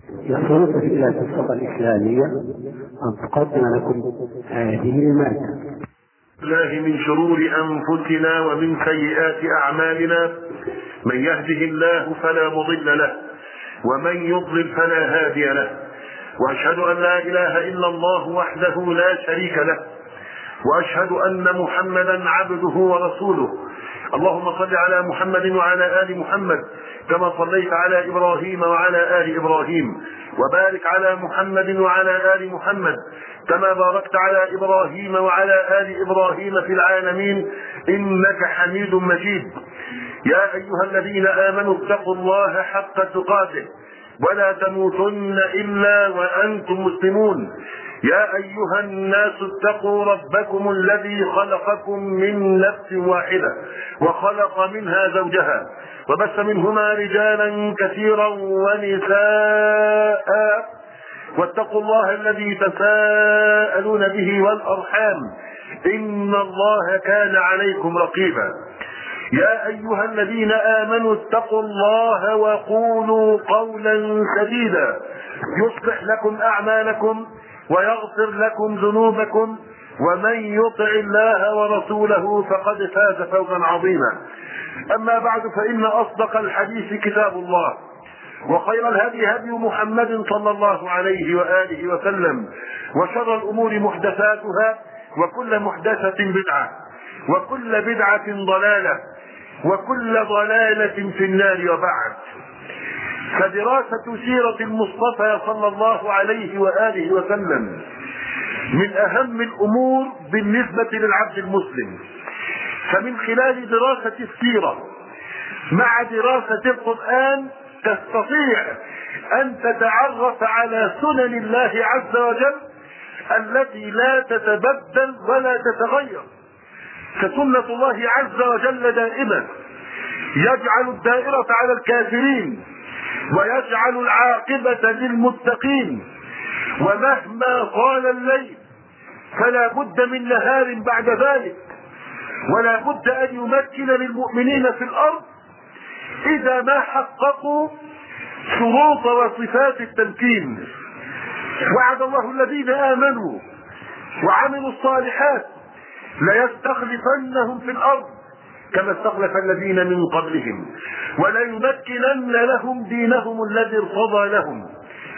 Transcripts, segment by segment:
يسرك إلى الفرقة الإسلامية أن تقدم لكم هذه المادة. الله من شرور أنفسنا ومن سيئات أعمالنا، من يهده الله فلا مضل له ومن يضلل فلا هادي له، وأشهد أن لا إله إلا الله وحده لا شريك له، وأشهد أن محمدا عبده ورسوله. اللهم صل على محمد وعلى آل محمد كما صليت على إبراهيم وعلى آل إبراهيم، وبارك على محمد وعلى آل محمد كما باركت على إبراهيم وعلى آل إبراهيم في العالمين إنك حميد مجيد. يا أيها الذين آمنوا اتقوا الله حق تقاته ولا تموتن إلا وأنتم مسلمون. يا أيها الناس اتقوا ربكم الذي خلقكم من نفس واحدة وخلق منها زوجها وبث منهما رجالا كثيرا ونساء، واتقوا الله الذي تساءلون به والأرحام إن الله كان عليكم رقيبا. يا أيها الذين آمنوا اتقوا الله وقولوا قولا سديدا يصلح لكم أعمالكم ويغفر لكم ذنوبكم، ومن يطع الله ورسوله فقد فاز فوزا عظيما. أما بعد، فإن أصدق الحديث كتاب الله، وخير الهدي هدي محمد صلى الله عليه وآله وسلم، وشر الأمور محدثاتها، وكل محدثة بدعة، وكل بدعة ضلالة، وكل ضلالة في النار. وبعد، فدراسة سيرة المصطفى صلى الله عليه وآله وسلم من أهم الأمور بالنسبة للعبد المسلم، فمن خلال دراسة السيرة مع دراسة القرآن تستطيع أن تتعرف على سنن الله عز وجل التي لا تتبدل ولا تتغير. فسنة الله عز وجل دائما يجعل الدائرة على الكافرين ويجعل العاقبة للمتقين، ومهما طال الليل فلا بد من نهار بعد ذلك، ولا بد أن يمكن للمؤمنين في الأرض إذا ما حققوا شروط وصفات التمكين. وعد الله الذين آمنوا وعملوا الصالحات ليستخلفنهم في الأرض كما استخلف الذين من قبلهم، وليمكنن لهم دينهم الذي ارتضى لهم،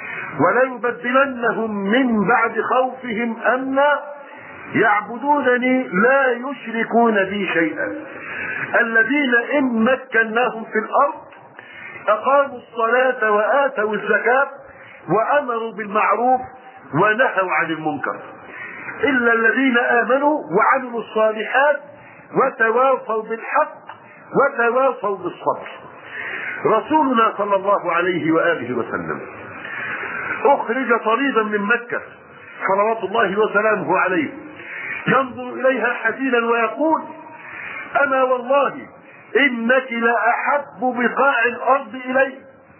وليبدلنهم من بعد خوفهم أمنا يعبدونني لا يشركون بي شيئا. الذين إن مكناهم في الأرض أقاموا الصلاة وآتوا الزكاة وأمروا بالمعروف ونهوا عن المنكر، إلا الذين آمنوا وعملوا الصالحات وتواصوا بالحق وتواصوا بالصبر. رسولنا صلى الله عليه وآله وسلم أخرج طريدا من مكة صلوات الله وسلامه عليه، ينظر إليها حزينا ويقول: أنا والله إنك لأحب بقاع الأرض إلي،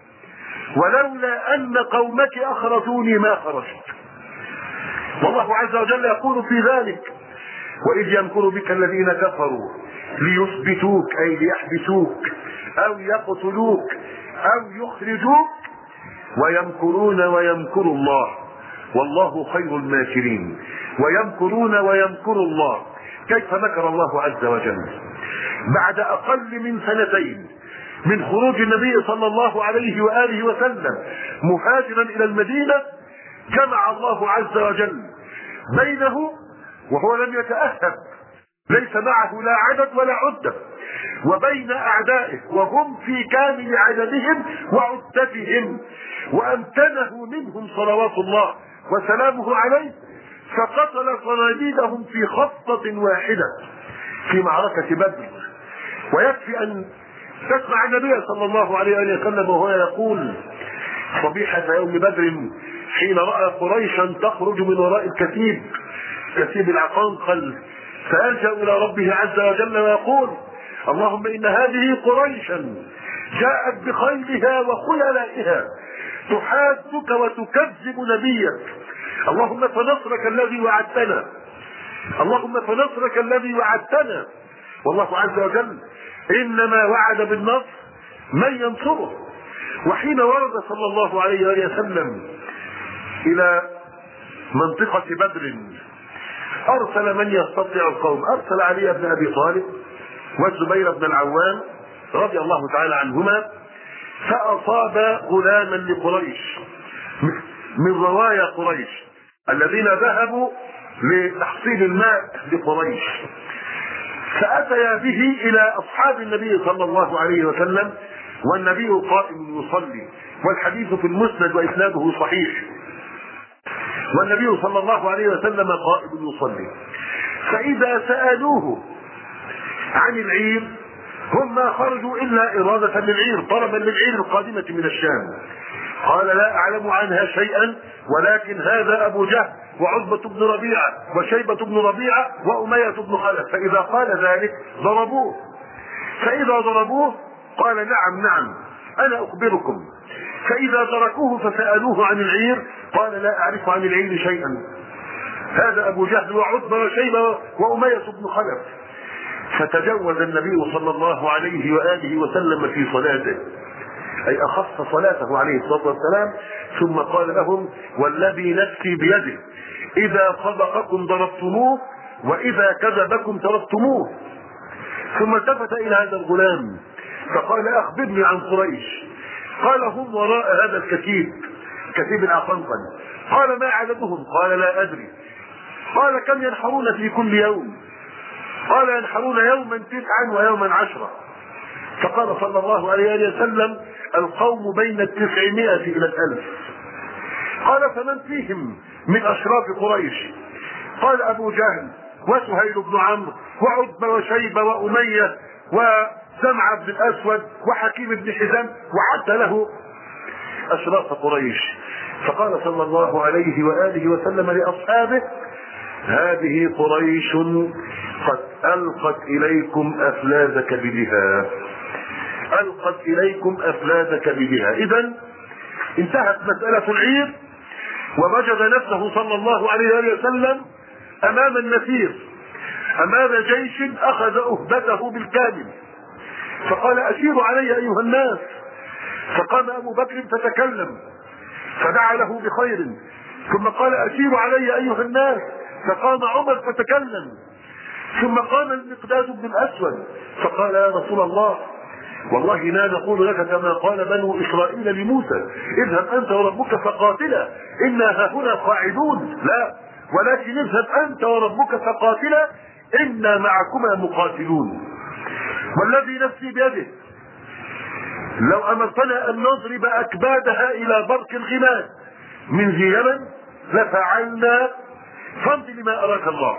ولولا أن قومك أخرجوني ما خرجت. والله عز وجل يقول في ذلك: وإذ يمكر بك الذين كفروا ليثبتوك أي ليحبسوك أو يقتلوك أو يخرجوك ويمكرون ويمكر الله والله خير الماكرين. ويمكرون ويمكر الله. كيف مكر الله عز وجل؟ بعد أقل من سنتين من خروج النبي صلى الله عليه وآله وسلم مهاجرا إلى المدينة، جمع الله عز وجل بينه وهو لم يتأهب، ليس معه لا عدد ولا عدة، وبين أعدائه وهم في كامل عددهم وعدتهم، وأمكنه منهم صلوات الله وسلامه عليه، فقتل صناديدهم في خطة واحدة في معركة بدر. ويكفي أن تسمع النبي صلى الله عليه وسلم وهو يقول صبيحة يوم بدر حين رأى قريشا تخرج من وراء كتيب العقنقل، فألجأ إلى ربه عز وجل ويقول: اللهم إن هذه قريشا جاءت بخيلها وخيلائها تحادك وتكذب نبيك، اللهم فنصرك الذي وعدتنا، اللهم فنصرك الذي وعدتنا. والله عز وجل إنما وعد بالنصر من ينصره، وحين ورد صلى الله عليه وآله وسلم إلى منطقة بدر أرسل من يستطيع القوم، أرسل علي بن أبي طالب والزبير بن العوام رضي الله تعالى عنهما، فأصاب غلاما لقريش من روايا قريش الذين ذهبوا لتحصيل الماء لقريش، فأتيا به إلى أصحاب النبي صلى الله عليه وسلم والنبي قائم يصلي، والحديث في المسند وإسناده صحيح، والنبي صلى الله عليه وسلم قائم يصلي. فإذا سألوه عن العير هم ما خرجوا إلا إرادة للعير، طلبا للعير القادمة من الشام. قال لا أعلم عنها شيئا، ولكن هذا أبو جهل وعتبة بن ربيعة وشيبة بن ربيعة وأمية بن خلف، فإذا قال ذلك ضربوه، فإذا ضربوه قال نعم نعم أنا أخبركم، فإذا تركوه فسألوه عن العير قال لا أعرف عن العير شيئا، هذا أبو جهل وعتبة وشيبة وأمية بن خلف. فتجوز النبي صلى الله عليه وآله وسلم في صلاته، أي أخص صلاته عليه الصلاة والسلام، ثم قال لهم والذي نفسي بيده إذا صدقكم ضربتموه وإذا كذبكم تركتموه. ثم التفت إلى هذا الغلام فقال أخبرني عن قريش. قال هم وراء هذا الكتيب، كتيب الأخنقل. قال ما عددهم؟ قال لا أدري. قال كم ينحرون في كل يوم؟ قال ينحرون يوما 9 ويوما 10. فقال صلى الله عليه وسلم القوم بين 900 إلى 1000. قال فمن فيهم من أشراف قريش؟ قال أبو جهل وسهيل بن عمرو وعتبة وشيبة وأمية وزمعة بن الأسود وحكيم بن حزام، وعد له أشراف قريش. فقال صلى الله عليه وآله وسلم لأصحابه هذه قريش قد ألقت إليكم أفلاذ كبدها، ألقت إليكم أفلاذ كبدها. إذن انتهت مسألة العير، ووجد نفسه صلى الله عليه وسلم أمام النفير، أمام جيش أخذ أهبته بالكامل. فقال أشيروا علي أيها الناس. فقام أبو بكر فتكلم فدعا له بخير، ثم قال أشيروا علي أيها الناس، فقام عمر فتكلم، ثم قام المقداد بن الأسود فقال يا رسول الله والله لا نقول لك كما قال بنو إسرائيل لموسى اذهب أنت وربك فقاتلا إنا هاهنا قاعدون، لا، ولكن اذهب أنت وربك فقاتلا إنا معكما مقاتلون. والذي نفسي بيده لو أمرتنا أن نضرب أكبادها إلى برك الغماد من ذي يمن لفعلنا، فامض لما أراك الله.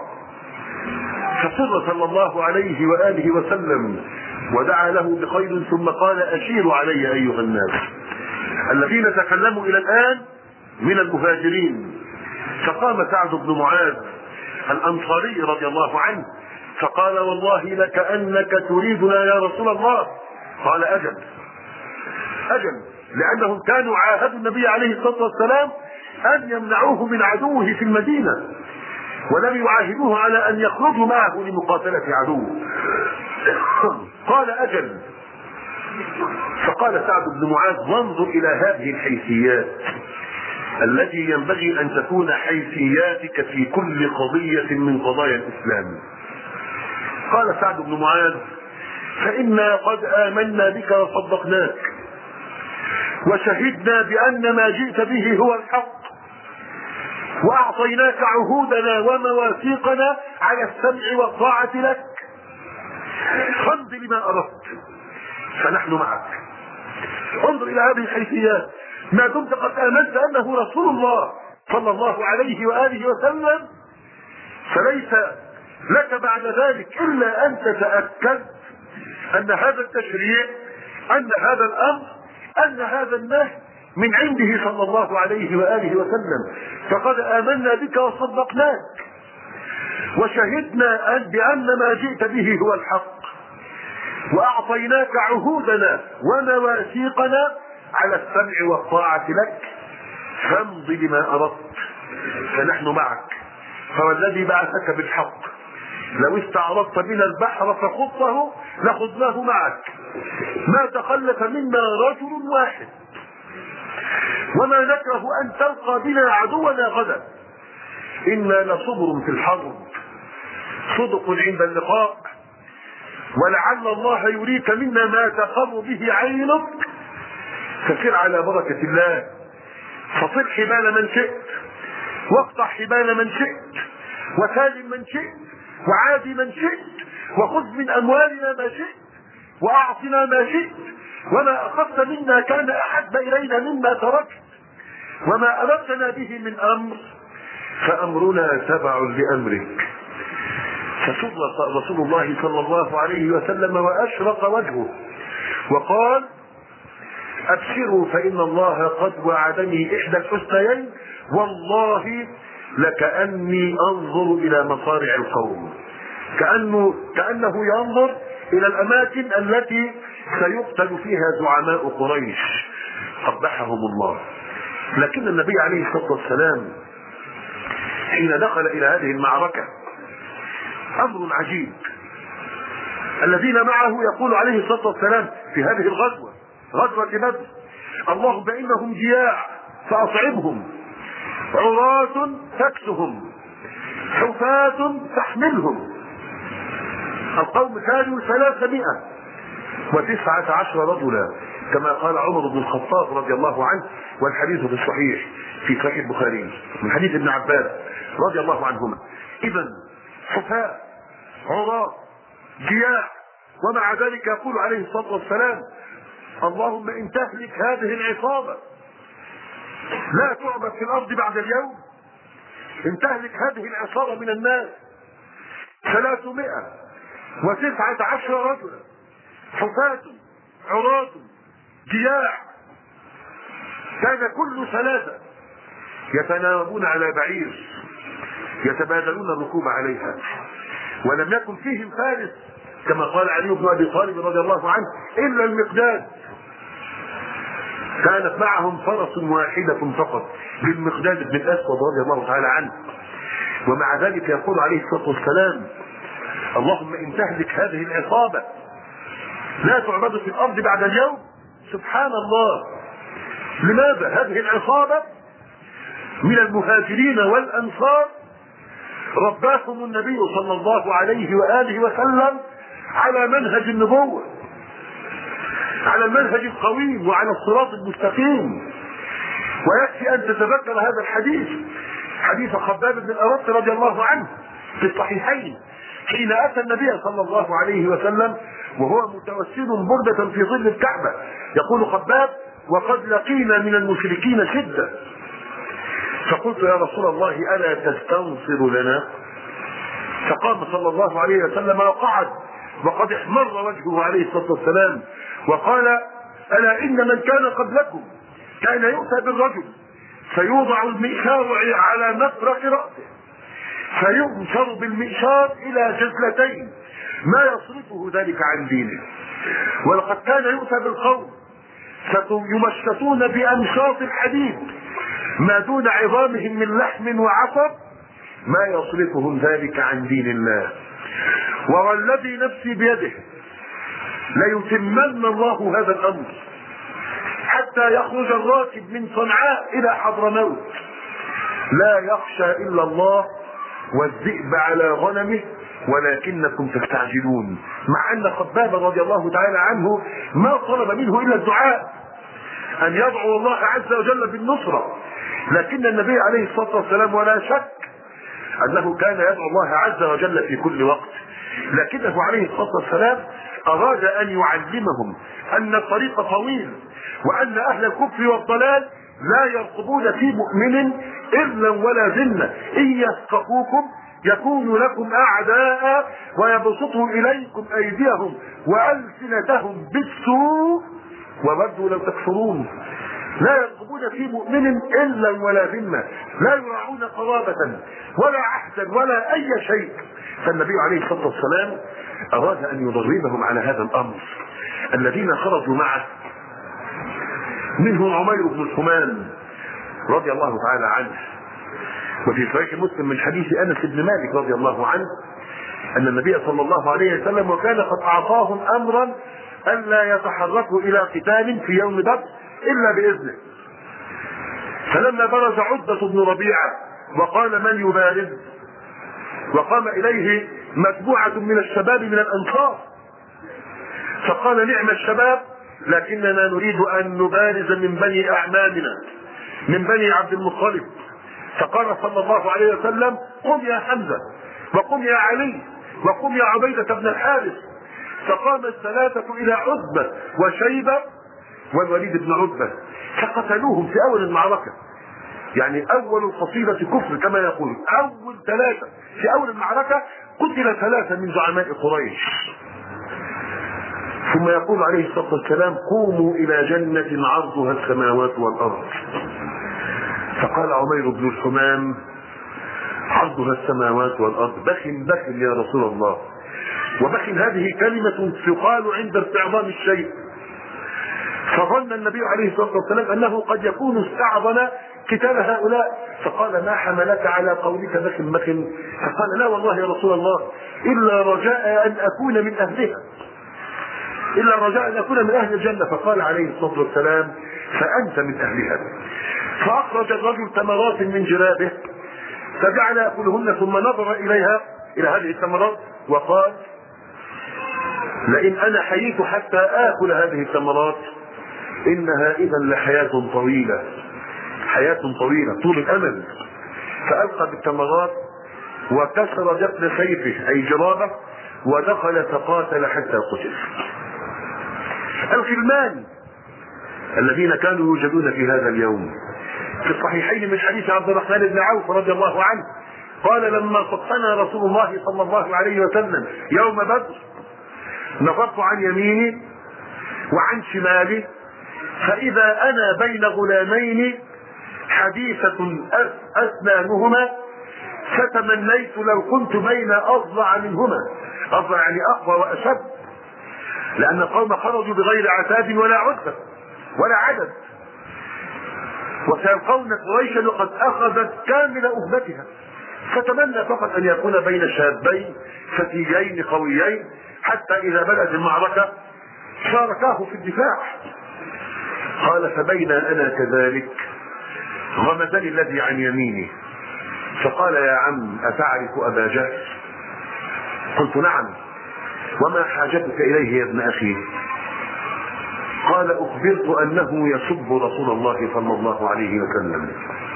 فسر صلى الله عليه وآله وسلم ودعا له بخير، ثم قال أشيروا علي أيها الناس. الذين تكلموا إلى الآن من المهاجرين، فقام سعد بن معاذ الأنصاري رضي الله عنه فقال والله لكأنك تريدنا يا رسول الله. قال أجل أجل، لأنهم كانوا عاهدوا النبي عليه الصلاة والسلام أن يمنعوه من عدوه في المدينة، ولم يعاهدوه على أن يخرجوا معه لمقاتلة عدوه. قال أجل. فقال سعد بن معاذ وانظر إلى هذه الحيثيات التي ينبغي أن تكون حيثياتك في كل قضية من قضايا الإسلام. قال سعد بن معاذ فإنا قد آمنا بك وصدقناك وشهدنا بأن ما جئت به هو الحق، وأعطيناك عهودنا ومواثيقنا على السمع والطاعة لك، فامض لما أردت فنحن معك. انظر إلى هذه الحيثيات، ما دمت قد آمنت أنه رسول الله صلى الله عليه وآله وسلم فليس لك بعد ذلك إلا أن تتأكد أن هذا التشريع، أن هذا الأمر، أن هذا النهي من عنده صلى الله عليه وآله وسلم. فقد آمنا بك وصدقناك وشهدنا بأن ما جئت به هو الحق، وأعطيناك عهودنا ومواثيقنا على السمع والطاعة لك، فامض لما أردت فنحن معك. فوالذي بعثك بالحق لو استعرضت بنا البحر فخضته لخضناه معك، ما تخلف منا رجل واحد وما نكره أن تلقى بنا عدونا غدا. إنا لصبر في الحرب صدق عند اللقاء، ولعل الله يريك منا ما تقر به عينك. فسر على بركة الله، فصل حبال من شئت، واقطع حبال من شئت، وسالم من شئت، وعادي من شئت، وخذ من أموالنا ما شئت، وأعطنا ما شئت، وما أخذت منا كان أحب إلينا مما تركت، وما أمرتنا به من أمر فأمرنا تبع لأمرك. فسر رسول الله صلى الله عليه وسلم وأشرق وجهه وقال: أبشروا فإن الله قد وعدني إحدى الحسنيين، والله لكأني أنظر إلى مصارع القوم. كأنه ينظر إلى الأماكن التي سيقتل فيها زعماء قريش قبحهم الله. لكن النبي عليه الصلاة والسلام حين دخل إلى هذه المعركة أمر عجيب. الذين معه يقول عليه الصلاة والسلام في هذه الغزوة، غزوة بدر: اللهم إنهم جياع فأصعبهم، عراة تكسهم، حفاة تحملهم. القوم كانوا 319 رجلا كما قال عمر بن الخطاب رضي الله عنه، والحديث في الصحيح في صحيح البخاري من حديث ابن عباس رضي الله عنهما. إذا حفاة عراة جياع، ومع ذلك يقول عليه الصلاة والسلام: اللهم إن تهلك هذه العصابة لا تعبد في الأرض بعد اليوم. إن تهلك هذه العصابة من الناس 319 رجلا حفاة عراة جياع، كان كل 3 يتناوبون على بعير يتبادلون الركوب عليها، ولم يكن فيهم فارس كما قال علي بن ابي طالب رضي الله عنه الا المقداد، كانت معهم فرس واحدة فقط للمقداد بن الاسود رضي الله تعالى عنه. ومع ذلك يقول عليه الصلاة والسلام: اللهم ان تهلك هذه العصابة لا تعبد في الارض بعد اليوم. سبحان الله. لماذا؟ هذه العصابة من المهاجرين والانصار رباهم النبي صلى الله عليه وآله وسلم على منهج النبوة، على المنهج القويم وعلى الصراط المستقيم. ويكفي أن تتذكر هذا الحديث، حديث خباب بن الأرط رضي الله عنه في الصحيحين، حين أتى النبي صلى الله عليه وسلم وهو متوسد بردة في ظل الكعبة، يقول خباب: وقد لقينا من المشركين شدة. فقلت: يا رسول الله ألا تستنصر لنا؟ فقام صلى الله عليه وسلم وقعد وقد احمر وجهه عليه الصلاة والسلام وقال: ألا إن من كان قبلكم كان يؤتى بالرجل فيوضع المئشار على مفرق رأسه فينشر بالمئشار إلى جزلتين ما يصرفه ذلك عن دينه، ولقد كان يؤتى بالقوم فيمشطون بأمشاط الحديد ما دون عظامهم من لحم وعصب ما يصرفهم ذلك عن دين الله. والذي نفسي بيده ليتمن الله هذا الأمر حتى يخرج الراكب من صنعاء إلى حضرموت لا يخشى إلا الله والذئب على غنمه ولكنكم تستعجلون. مع أن خباب رضي الله تعالى عنه ما طلب منه إلا الدعاء، أن يدعو الله عز وجل بالنصرة، لكن النبي عليه الصلاة والسلام ولا شك أنه كان يدعو الله عز وجل في كل وقت، لكنه عليه الصلاة والسلام أراد أن يعلمهم أن الطريق طويل، وأن أهل الكفر والضلال لا يرقبون في مؤمن إلا ولا ذمة، إن يثقفوكم يكونوا لكم أعداء ويبسطوا إليكم أيديهم وألسنتهم بالسوء وودوا لو تكفرون. لا يرقبون في مؤمن إلا ولا ذمة، لا يراعون قرابة ولا عهدا ولا أي شيء. فالنبي عليه الصلاة والسلام أراد أن يدربهم على هذا الأمر. الذين خرجوا معه منهم عمير بن الحمام رضي الله تعالى عنه، وفي صحيح مسلم من حديث أنس بن مالك رضي الله عنه أن النبي صلى الله عليه وسلم وكان قد أعطاهم أمرا ألا يتحركوا إلى قتال في يوم بدر إلا بإذنه، فلما برز عتبة بن ربيعة وقال من يبارز، وقام إليه مجموعة من الشباب من الأنصار، فقال نعم الشباب لكننا نريد أن نبارز من بني أعمامنا من بني عبد المطلب. فقال صلى الله عليه وسلم قم يا حمزة وقم يا علي وقم يا عبيدة بن الحارث. فقام الثلاثة إلى عتبة وشيبة والوليد بن عتبة فقتلوهم في أول المعركة. يعني أول الفصيلة كفر كما يقول، أول ثلاثة في أول المعركة قتل ثلاثة من زعماء قريش. ثم يقول عليه الصلاة والسلام قوموا إلى جنة عرضها السماوات والأرض. فقال عمير بن الحمام عرضها السماوات والأرض، بخن بخن يا رسول الله. وبخن هذه كلمة تقال عند استعظام الشيء. فظن النبي عليه الصلاة والسلام أنه قد يكون استعظم قتال هؤلاء، فقال ما حملك على قولك بخن بخن؟ فقال لا والله يا رسول الله إلا رجاء أن أكون من أهلها، إلا رجاء أن أكون من أهل الجنة. فقال عليه الصلاة والسلام فأنت من أهلها. فأخرج الرجل تمرات من جرابه فجعل يأكلهن ثم نظر إليها إلى هذه التمرات وقال لئن أنا حييت حتى آكل هذه التمرات إنها إذا لحياة طويلة، حياة طويلة طول الأمل. فألقى بالتمرات وكسر جفن سيفه أي جرابه ودخل فقاتل حتى قتل. الغلمان الذين كانوا يوجدون في هذا اليوم في الصحيحين من حديث عبد الرحمن بن عوف رضي الله عنه قال لما صفنا رسول الله صلى الله عليه وسلم يوم بدر نظرت عن يميني وعن شمالي فإذا أنا بين غلامين حديثة أسنانهما فتمنيت لو كنت بين أضلع منهما. أضلع يعني أقوى وأشد، لأن القوم خرجوا بغير عتاد ولا عدة ولا عدد، وسيلقون قريشا وقد أخذت كامل أهبتها، فتمنى فقط أن يكون بين شابين فتيين قويين حتى إذا بدأت المعركة شاركاه في الدفاع. قال فبين أنا كذلك غمزني الذي عن يميني فقال يا عم أتعرف أبا جهل؟ قلت نعم. وما حاجتك إليه يا ابن أخي؟ قال أخبرت أنه يسب رسول الله صلى الله عليه وسلم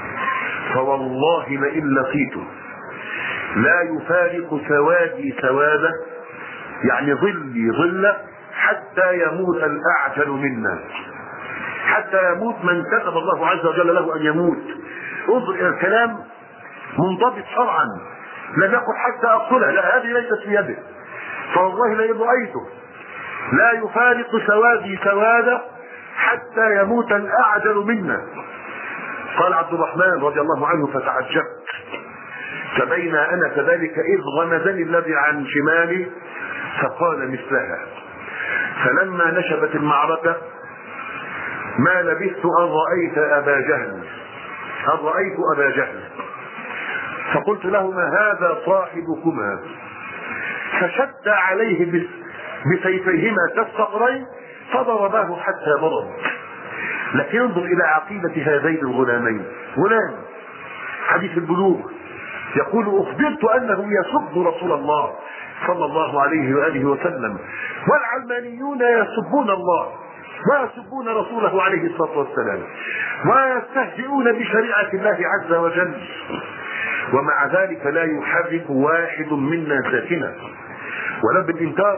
فوالله لئن لقيته لا يفارق سوادي سواده يعني ظلي ظله حتى يموت الأعجل منا، حتى يموت من كتب الله عز وجل له أن يموت. انظر إلى الكلام منضبط شرعا، لم يقل حتى أقتله، لا هذه ليست في يده. فوالله لئن رأيته لا يفارق سوادي سواده حتى يموت الأعجل منا. قال عبد الرحمن رضي الله عنه فتعجبت فبين أنا كذلك إذ غمزني الذي عن شمالي فقال مثلها. فلما نشبت المعركة ما لبثت أن رأيت أبا جهل، أن رأيت أبا جهل فقلت لهما هذا صاحبكما، فشد عليه بسيفيهما كالصقرين فضرباه حتى برد. لكن انظر إلى عقيدة هذين الغلامين، غلام حديث البلوغ يقول أخبرت أنه يسب رسول الله صلى الله عليه وآله وسلم، والعلمانيون يسبون الله ويسبون رسوله عليه الصلاة والسلام ويستهزئون بشريعة الله عز وجل، ومع ذلك لا يحرك واحد منا ساكنا ولو بالإنكار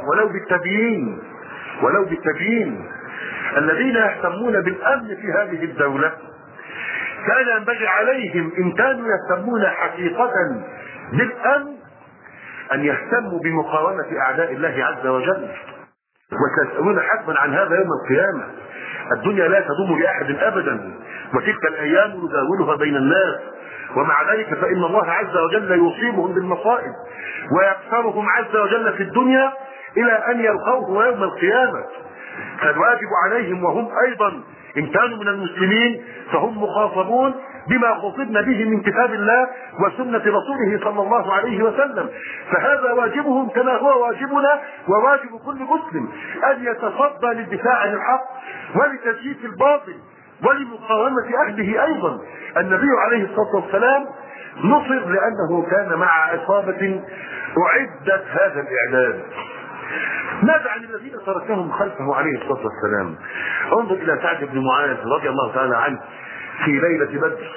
ولو بالتبيين. الذين يهتمون بالأمن في هذه الدولة كان ينبغي عليهم إن كانوا يهتمون حقيقة بالأمن أن يهتموا بمقاومة أعداء الله عز وجل، وسيسألون حتما عن هذا يوم القيامة. الدنيا لا تدوم لأحد أبدا، وتلك الأيام نداولها بين الناس، ومع ذلك فإن الله عز وجل يصيبهم بالمصائب ويكسرهم عز وجل في الدنيا إلى أن يلقوه يوم القيامة. فالواجب عليهم وهم أيضا إن كانوا من المسلمين فهم مخاطبون بما خطبنا به من كتاب الله وسنة رسوله صلى الله عليه وسلم، فهذا واجبهم كما هو واجبنا وواجب كل مسلم أن يتصدى للدفاع عن الحق ولتزييف الباطل ولمقاومة أهله أيضا. النبي عليه الصلاة والسلام نصر لأنه كان مع عصابة أعدت هذا الإعداد. ماذا عن الذين تركهم خلفه عليه الصلاة والسلام؟ انظر إلى سعد بن معاذ رضي الله تعالى عنه في ليلة بدر.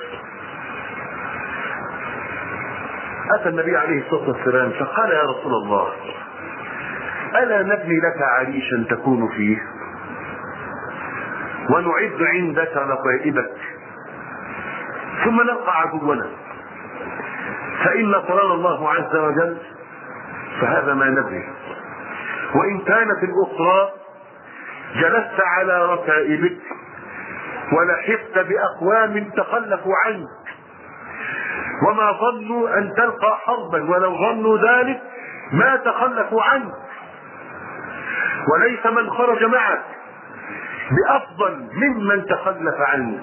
أتى النبي عليه الصلاة والسلام فقال يا رسول الله ألا نبني لك عريشا تكون فيه ونعد عندك رقائبك ثم نلقى عدونا، فإن نصرنا الله عز وجل فهذا ما نبني، وإن كانت الأخرى جلست على ركائبك ولحقت بأقوام تخلفوا عنك وما ظنوا أن تلقى حربا، ولو ظنوا ذلك ما تخلفوا عنك، وليس من خرج معك بأفضل ممن تخلف عنك.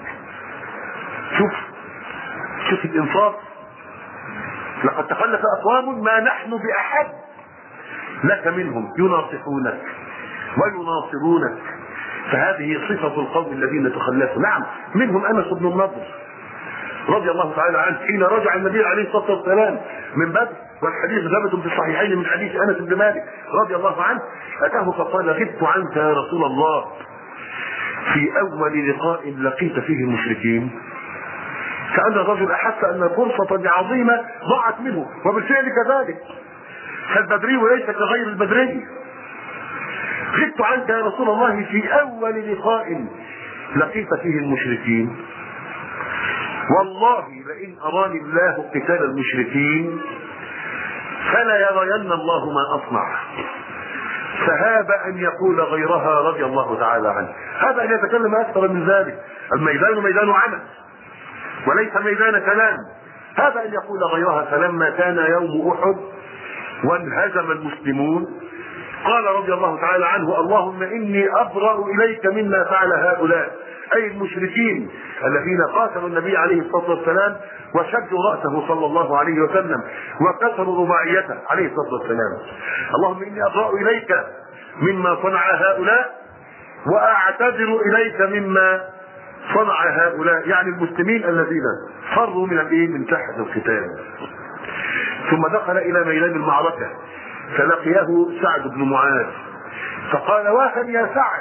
شوف الإنصاف. لقد تخلف أقوام ما نحن بأحد لك منهم يناصحونك ويناصرونك، فهذه صفة القوم الذين تخلفوا. نعم، منهم أنس بن النضر رضي الله تعالى عنه حين رجع النبي عليه الصلاة والسلام من بدر، والحديث ثابت في الصحيحين من حديث أنس بن مالك رضي الله عنه، أتاه فقال غبت عنك يا رسول الله في أول لقاء لقيت فيه المشركين. كأن الرجل أحس أن فرصة عظيمة ضاعت منه، وبالفعل كذلك، فالبدري ليس كغير البدري. غبت عنك يا رسول الله في أول لقاء لقيت فيه المشركين، والله لئن أراني الله قتال المشركين فلا يرين الله ما أصنع. فهاب أن يقول غيرها رضي الله تعالى عنه. هذا أن يتكلم أكثر من ذلك. الميدان ميدان عمل وليس ميدان كلام. هذا أن يقول غيرها. فلما كان يوم أحد وانهزم المسلمون قال رضي الله تعالى عنه اللهم إني أبرأ إليك مما فعل هؤلاء، أي المشركين الذين قاتلوا النبي عليه الصلاة والسلام وشدوا رأسه صلى الله عليه وسلم وكسروا رباعيته عليه الصلاة والسلام. اللهم إني أبرأ إليك مما صنع هؤلاء وأعتذر إليك مما صنع هؤلاء، يعني المسلمين الذين فروا من تحت القتال. ثم دخل إلى ميدان المعركة فلقيه سعد بن معاذ فقال واها يا سعد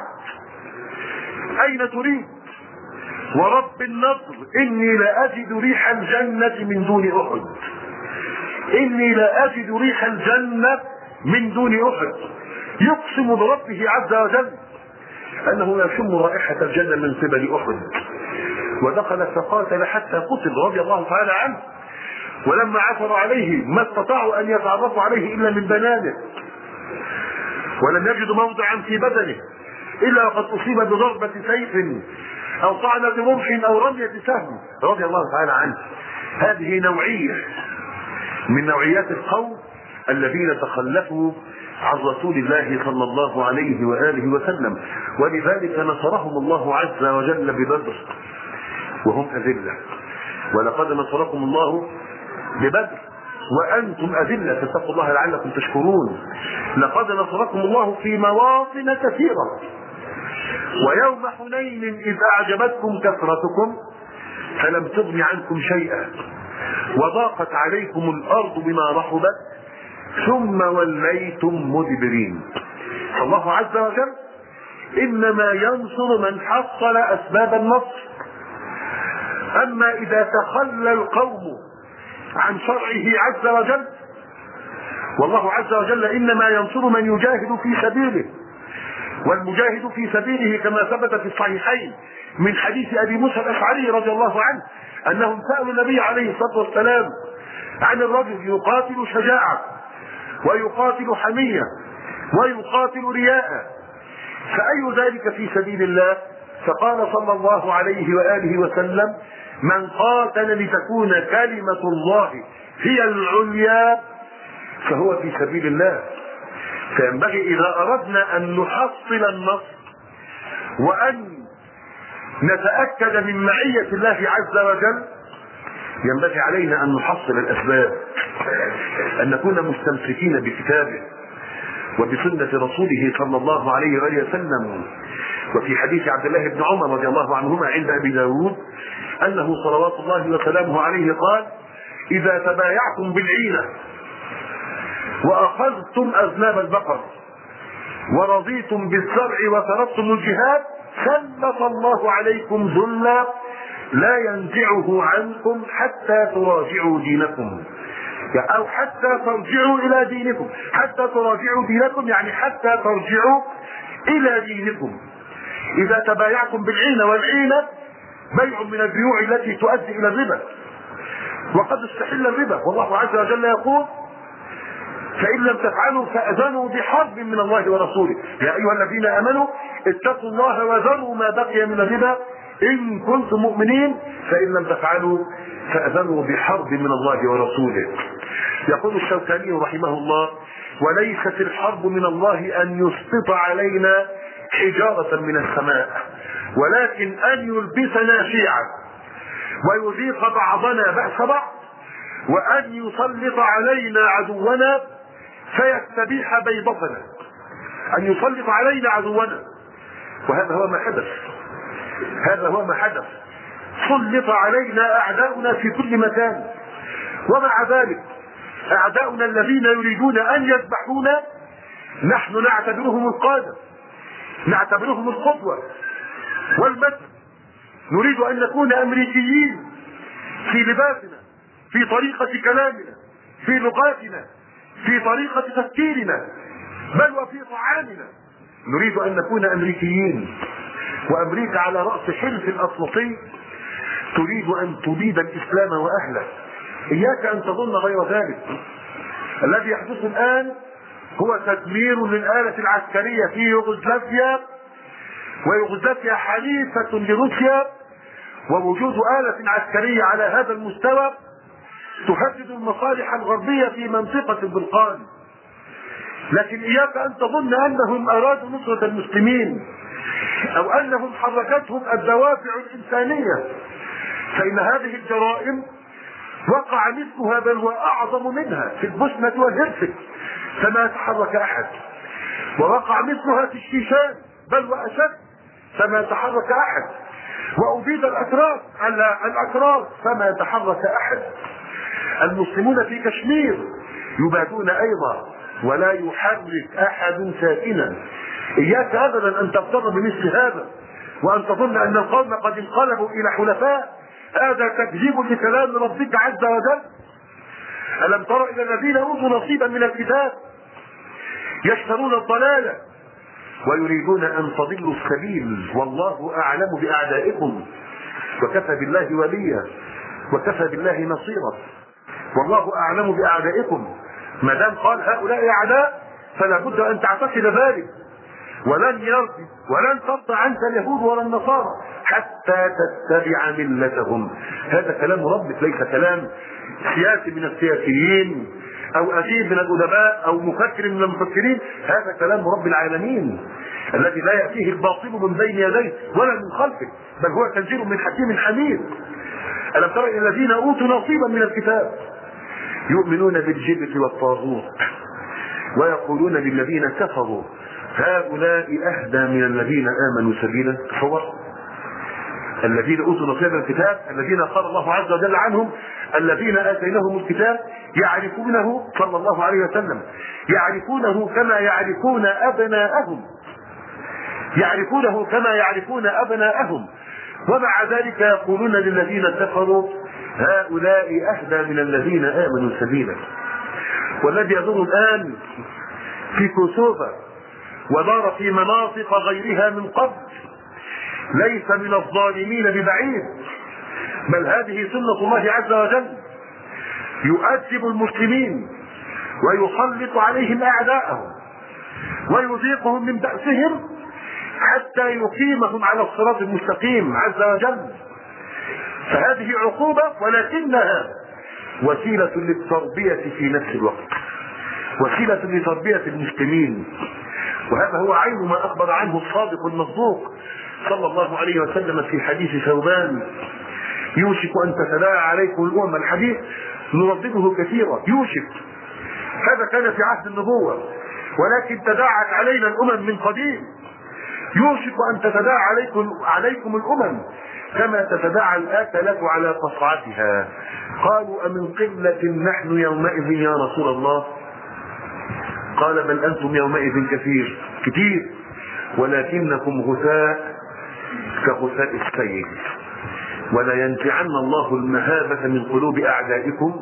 أين تريد؟ ورب النصر إني لأجد ريح الجنة من دون أحد. إني لأجد ريح الجنة من دون أحد. يقسم بربه عز وجل أنه يشم رائحة الجنة من قبل أحد. ودخل فقاتل حتى قتل رضي الله تعالى عنه، ولما عثر عليه ما استطاعوا أن يتعرفوا عليه إلا من بنانه، ولم يجدوا موضعا في بدنه إلا وقد أصيب بضربة سيف أو طعنة رمح أو رمية سهم رضي الله تعالى عنه. هذه نوعية من نوعيات القوم الذين تخلفوا عن رسول الله صلى الله عليه وآله وسلم، ولذلك نصرهم الله عز وجل ببدر وهم أذلة. ولقد نصركم الله ببدر وأنتم أذلة فاتقوا الله لعلكم تشكرون. لقد نصركم الله في مواطن كثيرة. ويوم حنين إذ أعجبتكم كثرتكم فلم تغن عنكم شيئا وضاقت عليكم الأرض بما رحبت ثم وليتم مدبرين. الله عز وجل إنما ينصر من حصل أسباب النصر. أما إذا تخلى القوم عن شرعه عز وجل، والله عز وجل إنما ينصر من يجاهد في سبيله، والمجاهد في سبيله كما ثبت في الصحيحين من حديث أبي موسى الأشعري رضي الله عنه أنهم سألوا النبي عليه الصلاة والسلام عن الرجل يقاتل شجاعة ويقاتل حمية ويقاتل رياء فأي ذلك في سبيل الله؟ فقال صلى الله عليه وآله وسلم من قاتل لتكون كلمة الله هي العليا فهو في سبيل الله. فينبغي إذا أردنا أن نحصل النصر وأن نتأكد من معية الله عز وجل ينبغي علينا أن نحصل الأسباب، أن نكون مستمسكين بكتابه وبسنة رسوله صلى الله عليه وآله وسلم، وفي حديث عبد الله بن عمر رضي الله عنهما عند أبي داود أنه صلوات الله وسلامه عليه قال: إذا تبايعتم بالعينة وأخذتم أذناب البقر ورضيتم بالزرع وتركتم الجهاد سلط الله عليكم ذلا لا ينزعه عنكم حتى تراجعوا دينكم، أو حتى ترجعوا إلى دينكم. حتى تراجعوا دينكم يعني حتى ترجعوا إلى دينكم. إذا تبايعتم بالعينة، والعينة بيع من البيوع التي تؤدي إلى الربا، وقد استحل الربا، والله عز وجل يقول: فإن لم تفعلوا فأذنوا بحرب من الله ورسوله يا أيها الذين آمنوا اتقوا الله وذروا ما بقي من الربا إن كنتم مؤمنين فإن لم تفعلوا فأذنوا بحرب من الله ورسوله. يقول الشوكاني رحمه الله: وليست الحرب من الله أن يسقط علينا حجارة من السماء، ولكن أن يلبسنا شيعا ويذيق بعضنا بأس بعض، وأن يسلط علينا عدونا فيستبيح بيضتنا. أن يسلط علينا عدونا، وهذا هو ما حدث. هذا هو ما حدث. سلط علينا أعداؤنا في كل مكان، ومع ذلك أعداؤنا الذين يريدون أن يذبحونا نحن نعتبرهم القادة، نعتبرهم القدوة والمثل. نريد أن نكون أمريكيين في لباسنا، في طريقة كلامنا، في لغاتنا، في طريقة تفكيرنا، بل وفي طعامنا. نريد أن نكون أمريكيين، وأمريكا على رأس حلف الأطلسي تريد أن تبيد الإسلام وأهله. إياك أن تظن غير ذلك. الذي يحدث الآن هو تدمير للآلة العسكرية في يوغوسلافيا، ويوغوسلافيا حليفة لروسيا، ووجود آلة عسكرية على هذا المستوى تهدد المصالح الغربية في منطقة البلقان. لكن إياك أن تظن أنهم أرادوا نصرة المسلمين أو أنهم حركتهم الدوافع الإنسانية، فإن هذه الجرائم وقع مثلها بل وأعظم منها في البوسنة والهرسك فما تحرك أحد، ووقع مثلها في الشيشان بل وأشد فما تحرك أحد، وأبيد الأكراد فما تحرك أحد. المسلمون في كشمير يبادون أيضا ولا يحرك أحد ساكنا. إياك أبدا أن تغتر بمثل هذا وأن تظن أن القوم قد انقلبوا إلى حلفاء. هذا تكذيب لكلام ربك عز وجل. ألم تر إلى الذين أوتوا نصيبا من الكتاب يشترون الضلالة ويريدون أن تضلوا السبيل والله أعلم بأعدائكم وكفى بالله وليا وكفى بالله نصيرا. والله أعلم بأعدائكم. ما دام قال هؤلاء أعداء فلا بد أن تعتقد ذلك. ولن ترضى عنك اليهود ولا النصارى حتى تتبع ملتهم. هذا كلام ربك، ليس كلام سياسي من السياسيين أو أديب من الأدباء أو مفكر من المفكرين. هذا كلام رب العالمين الذي لا يأتيه الباطل من بين يديه ولا من خلفه، بل هو تنزيل من حكيم حميد. ألم تر إلى الذين أوتوا نصيبا من الكتاب يؤمنون بالجبت والطاغوت ويقولون للذين كفروا هؤلاء أهدى من الذين آمنوا سبيلا. صور الذين أوتوا نصيبا من الكتاب الذين قال الله عز وجل عنهم الذين آتيناهم الكتاب يعرفونه صلى الله عليه وسلم يعرفونه كما يعرفون أبناءهم، يعرفونه كما يعرفون أبناءهم، ومع ذلك يقولون للذين كفروا هؤلاء أهدى من الذين آمنوا سبيلا. والذي يدور الآن في كوسوفا ودار في مناطق غيرها من قبل ليس من الظالمين ببعيد، بل هذه سنة الله عز وجل. يؤدب المسلمين ويسلط عليهم أعداءهم ويذيقهم من بأسهم حتى يقيمهم على الصراط المستقيم عز وجل. فهذه عقوبة ولكنها وسيلة للتربية في نفس الوقت، وسيلة لتربية المسلمين. وهذا هو عين ما أخبر عنه الصادق المصدوق صلى الله عليه وسلم في حديث ثوبان: يوشك أن تتداعى عليكم الأمم. الحديث نردده كثيرا، يوشك. هذا كان في عهد النبوة، ولكن تداعت علينا الأمم من قديم. يوشك أن تتداعى عليكم الأمم كما تتداعى الآكلة على قصعتها. قالوا أمن قلة نحن يومئذ يا رسول الله؟ قال بل أنتم يومئذ كثير ولكنكم غثاء كغثاء السيل، ولا ينزعن الله المهابة من قلوب أعدائكم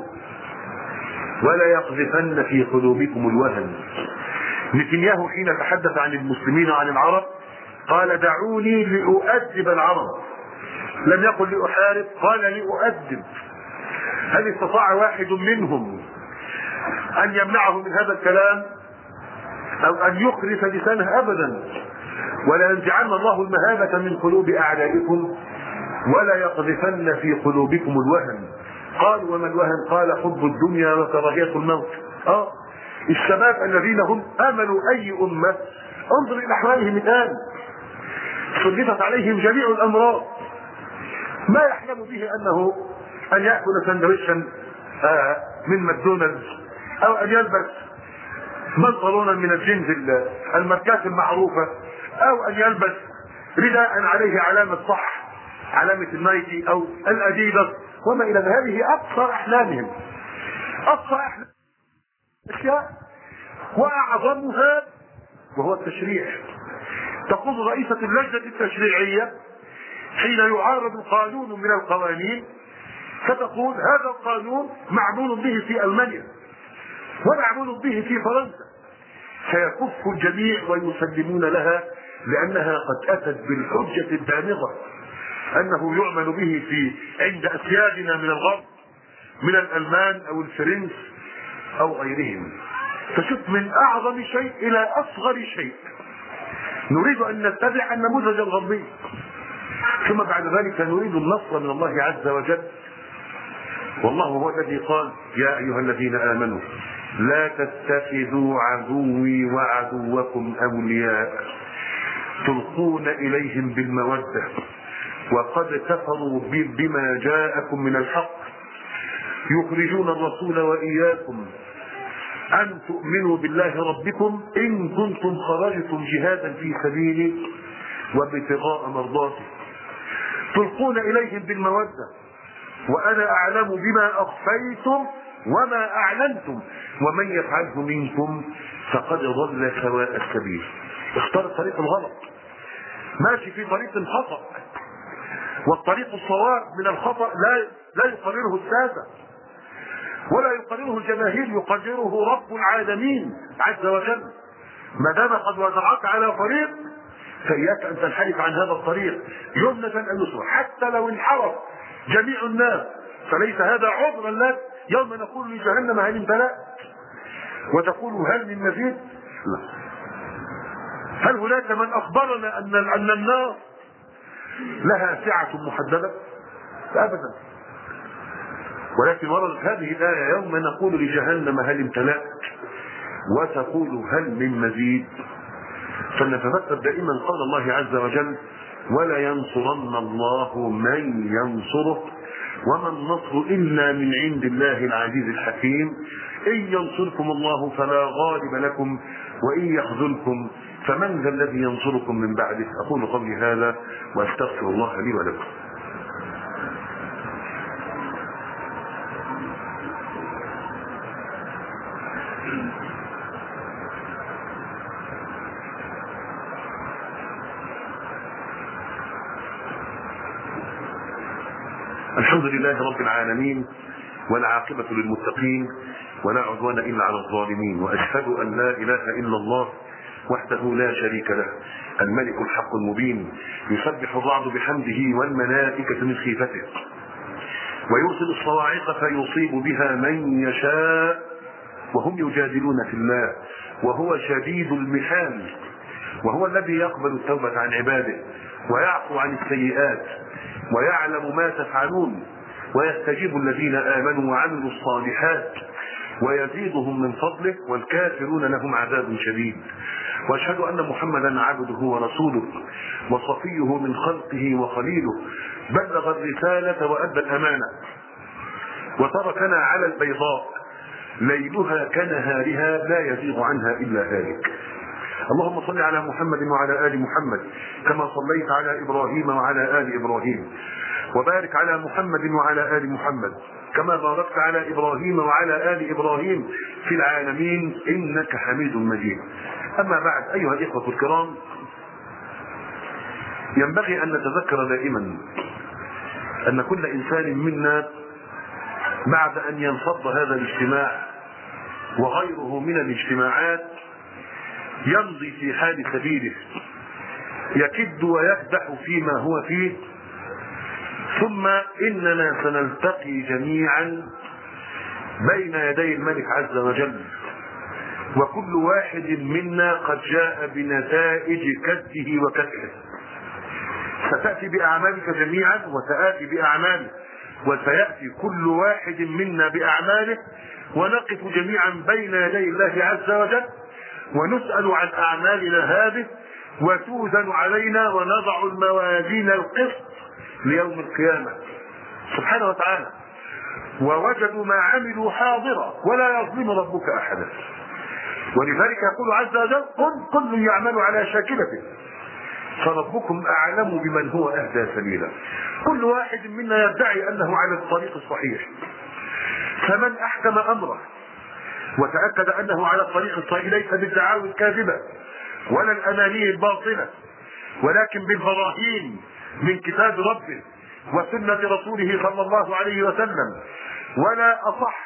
ولا يقذفن في قلوبكم الوهن. نتنياهو حين تحدث عن المسلمين وعن العرب قال دعوني لأؤدب العرب، لم يقل لأحارب، قال لأؤدب. هل استطاع واحد منهم أن يمنعه من هذا الكلام أو أن يخرف لسانه؟ أبدا. ولا ينزعن الله المهابة من قلوب أعدائكم ولا يقذفن في قلوبكم الوهن. قال وما الوهن؟ قال حب الدنيا وكراهية الموت. الشباب الذين هم امل اي امة، انظر الى احوالهم الان، سلطت عليهم جميع الامراض. ما يحلم به انه ان ياكل سندويشا من ماكدونالدز او ان يلبس بنطلونا من الجنس الماركات المعروفة او ان يلبس رداء عليه علامة صح، علامة النايكي او الاديداس وما الى هذه. اقصى احلامهم، اقصى احلام اشياء، واعظمها وهو التشريع. تقول رئيسة اللجنة التشريعية حين يعارض قانون من القوانين فتقول هذا القانون معمول به في ألمانيا ومعمول به في فرنسا، فيكف الجميع ويسلمون لها لأنها قد أتت بالحجة الدامغة أنه يعمل به عند أسيادنا من الغرب من الألمان أو الفرنس أو غيرهم. فشوف من أعظم شيء إلى أصغر شيء نريد أن نتبع النموذج الغربي، ثم بعد ذلك نريد النصر من الله عز وجل. والله هو الذي قال يا أيها الذين آمنوا لا تتخذوا عدوي وعدوكم أولياء تلقون إليهم بالمودة وقد كفروا بما جاءكم من الحق يخرجون الرسول وإياكم أن تؤمنوا بالله ربكم إن كنتم خرجتم جهادا في سبيلي وابتغاء مرضاتي تلقون إليهم بالمودة وأنا أعلم بما أخفيتم وما أعلنتم ومن يفعله منكم فقد ضل سواء السبيل. اختار الطريق الغلط، ماشي في طريق الخطأ، والطريق الصواب من الخطأ لا يقرره السادة ولا يقرره الجماهير، يقرره رب العالمين عز وجل. ما دام قد وضعك على طريق فإياك أن تنحرف عن هذا الطريق يمنة أو يسرى، حتى لو انحرف جميع الناس فليس هذا عذرا لك يوم نقول لجهنم هل امتلأت وتقول هل من مزيد؟ لا. هل هناك من أخبرنا أن النار لها سعة محددة؟ أبدا. ولكن وردت هذه الآية يوم نقول لجهنم هل امتلأت وتقول هل من مزيد. فلنتذكر دائما قول الله عز وجل ولا ينصرن الله من ينصره وما النصر إلا من عند الله العزيز الحكيم إن ينصركم الله فلا غالب لكم وإن يخذلكم فمن ذا الذي ينصركم من بعده. أقول قولي هذا وأستغفر الله لي ولكم. الحمد لله رب العالمين والعاقبة للمتقين ولا عدوان إلا على الظالمين، وأشهد أن لا إله إلا الله وحده لا شريك له الملك الحق المبين يسبح الرعد بحمده والملائكة من خيفته ويرسل الصواعق فيصيب بها من يشاء وهم يجادلون في الله وهو شديد المحال، وهو الذي يقبل التوبة عن عباده ويعفو عن السيئات ويعلم ما تفعلون ويستجيب الذين آمنوا وعملوا الصالحات ويزيدهم من فضله والكافرون لهم عذاب شديد. واشهد أن محمدا عبده ورسوله وصفيه من خلقه وخليله بلغ الرسالة وأدى الأمانة وتركنا على البيضاء ليلها كنهارها لا يزيغ عنها إلا هالك. اللهم صل على محمد وعلى آل محمد كما صليت على إبراهيم وعلى آل إبراهيم، وبارك على محمد وعلى آل محمد كما باركت على إبراهيم وعلى آل إبراهيم في العالمين إنك حميد مجيد. أما بعد، أيها الإخوة الكرام، ينبغي أن نتذكر دائما أن كل إنسان منا بعد أن ينفض هذا الاجتماع وغيره من الاجتماعات يمضي في حال سبيله، يكد ويكدح فيما هو فيه، ثم إننا سنلتقي جميعا بين يدي الملك عز وجل، وكل واحد منا قد جاء بنتائج كده وكده. ستأتي بأعمالك جميعا وسآتي بأعمالي، وسيأتي كل واحد منا بأعماله، ونقف جميعا بين يدي الله عز وجل ونسأل عن أعمالنا هذه، وتوزن علينا ونضع الموازين القسط ليوم القيامة سبحانه وتعالى. ووجدوا ما عملوا حاضرا ولا يظلم ربك أحدا. ولذلك يقول عز وجل: كل يعمل على شاكلته فربكم أعلم بمن هو أهدى سبيلا. كل واحد منا يدعي أنه على الطريق الصحيح، فمن أحكم أمره وتأكد أنه على الطريق الصحيح ليس بالدعاوى الكاذبة ولا الأماني الباطلة، ولكن بالبراهين من كتاب ربه وسنة رسوله صلى الله عليه وسلم. ولا أصح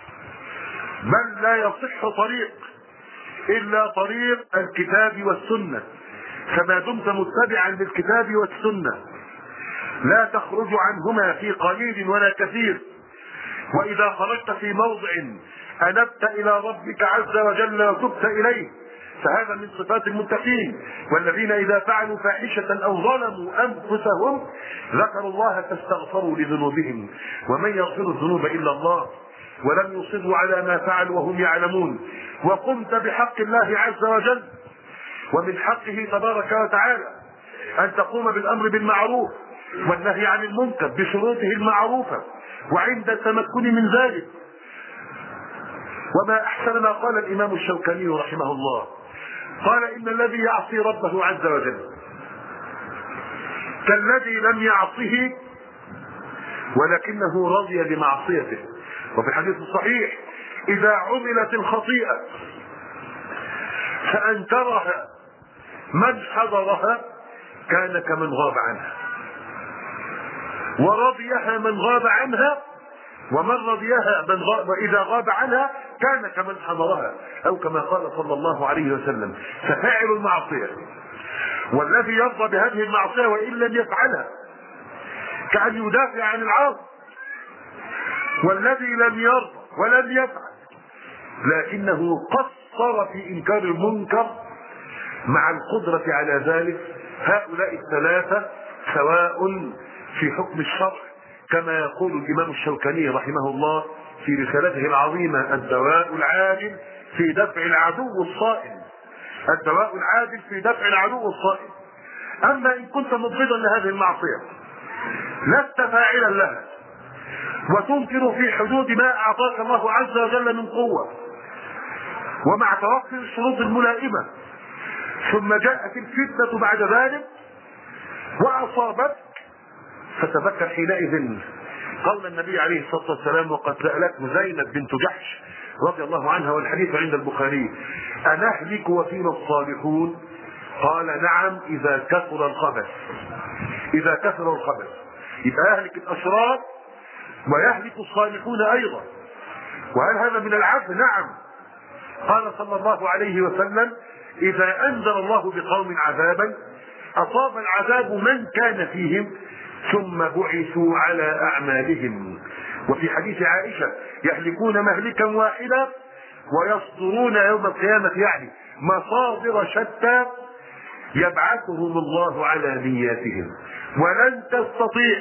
بل لا يصح طريق إلا طريق الكتاب والسنة، فما دمت متبعا للكتاب والسنة لا تخرج عنهما في قليل ولا كثير. وإذا خرجت في موضع أنبت إلى ربك عز وجل وتبت إليه، فهذا من صفات المتقين. والذين إذا فعلوا فاحشة أو ظلموا أنفسهم ذكروا الله فاستغفروا لذنوبهم ومن يغفر الذنوب إلا الله ولم يصروا على ما فعلوا وهم يعلمون. وقمت بحق الله عز وجل ومن حقه تبارك وتعالى أن تقوم بالأمر بالمعروف والنهي عن المنكر بشروطه المعروفة وعند التمكن من ذلك. وما أحسن ما قال الإمام الشوكاني رحمه الله، قال: إن الذي يعصي ربه عز وجل كالذي لم يعصه ولكنه رضي بمعصيته. وفي الحديث الصحيح: إذا عملت الخطيئة فأنكرها من حضرها كان كمن غاب عنها، ورضيها من غاب عنها، ومن رضيها وإذا غاب عنها كان كمن حضرها، أو كما قال صلى الله عليه وسلم. ففاعل المعصية والذي يرضى بهذه المعصية وإن لم يفعلها كأن يدافع عن العاصي، والذي لم يرضى ولم يفعل لكنه قصر في إنكار المنكر مع القدرة على ذلك، هؤلاء الثلاثة سواء في حكم الشرع، كما يقول الإمام الشوكاني رحمه الله في رسالته العظيمة: الدواء العاجل في دفع العدو الصائم. الدواء العاجل في دفع العدو الصائم. أما إن كنت مبغضا لهذه المعصية لست فاعلا لها وتنكر في حدود ما أعطاك الله عز وجل من قوة ومع توفر الشروط الملائمة، ثم جاءت الفتنة بعد ذلك وأصابتك، فتذكر حينئذ قول النبي عليه الصلاة والسلام: وقد سألته زينب بنت جحش رضي الله عنها، والحديث عند البخاري: أنهلك وفينا الصالحون؟ قال: نعم، إذا كثر الخبث. إذا كثر الخبث يبقى يهلك الأشرار ويهلك الصالحون أيضا. وهل هذا من العدل؟ نعم. قال صلى الله عليه وسلم: إذا أنزل الله بقوم عذابا أصاب العذاب من كان فيهم ثم بعثوا على أعمالهم. وفي حديث عائشة: يهلكون مهلكا واحدا ويصدرون يوم القيامة، يعني مصادر شتى يبعثهم الله على نياتهم. ولن تستطيع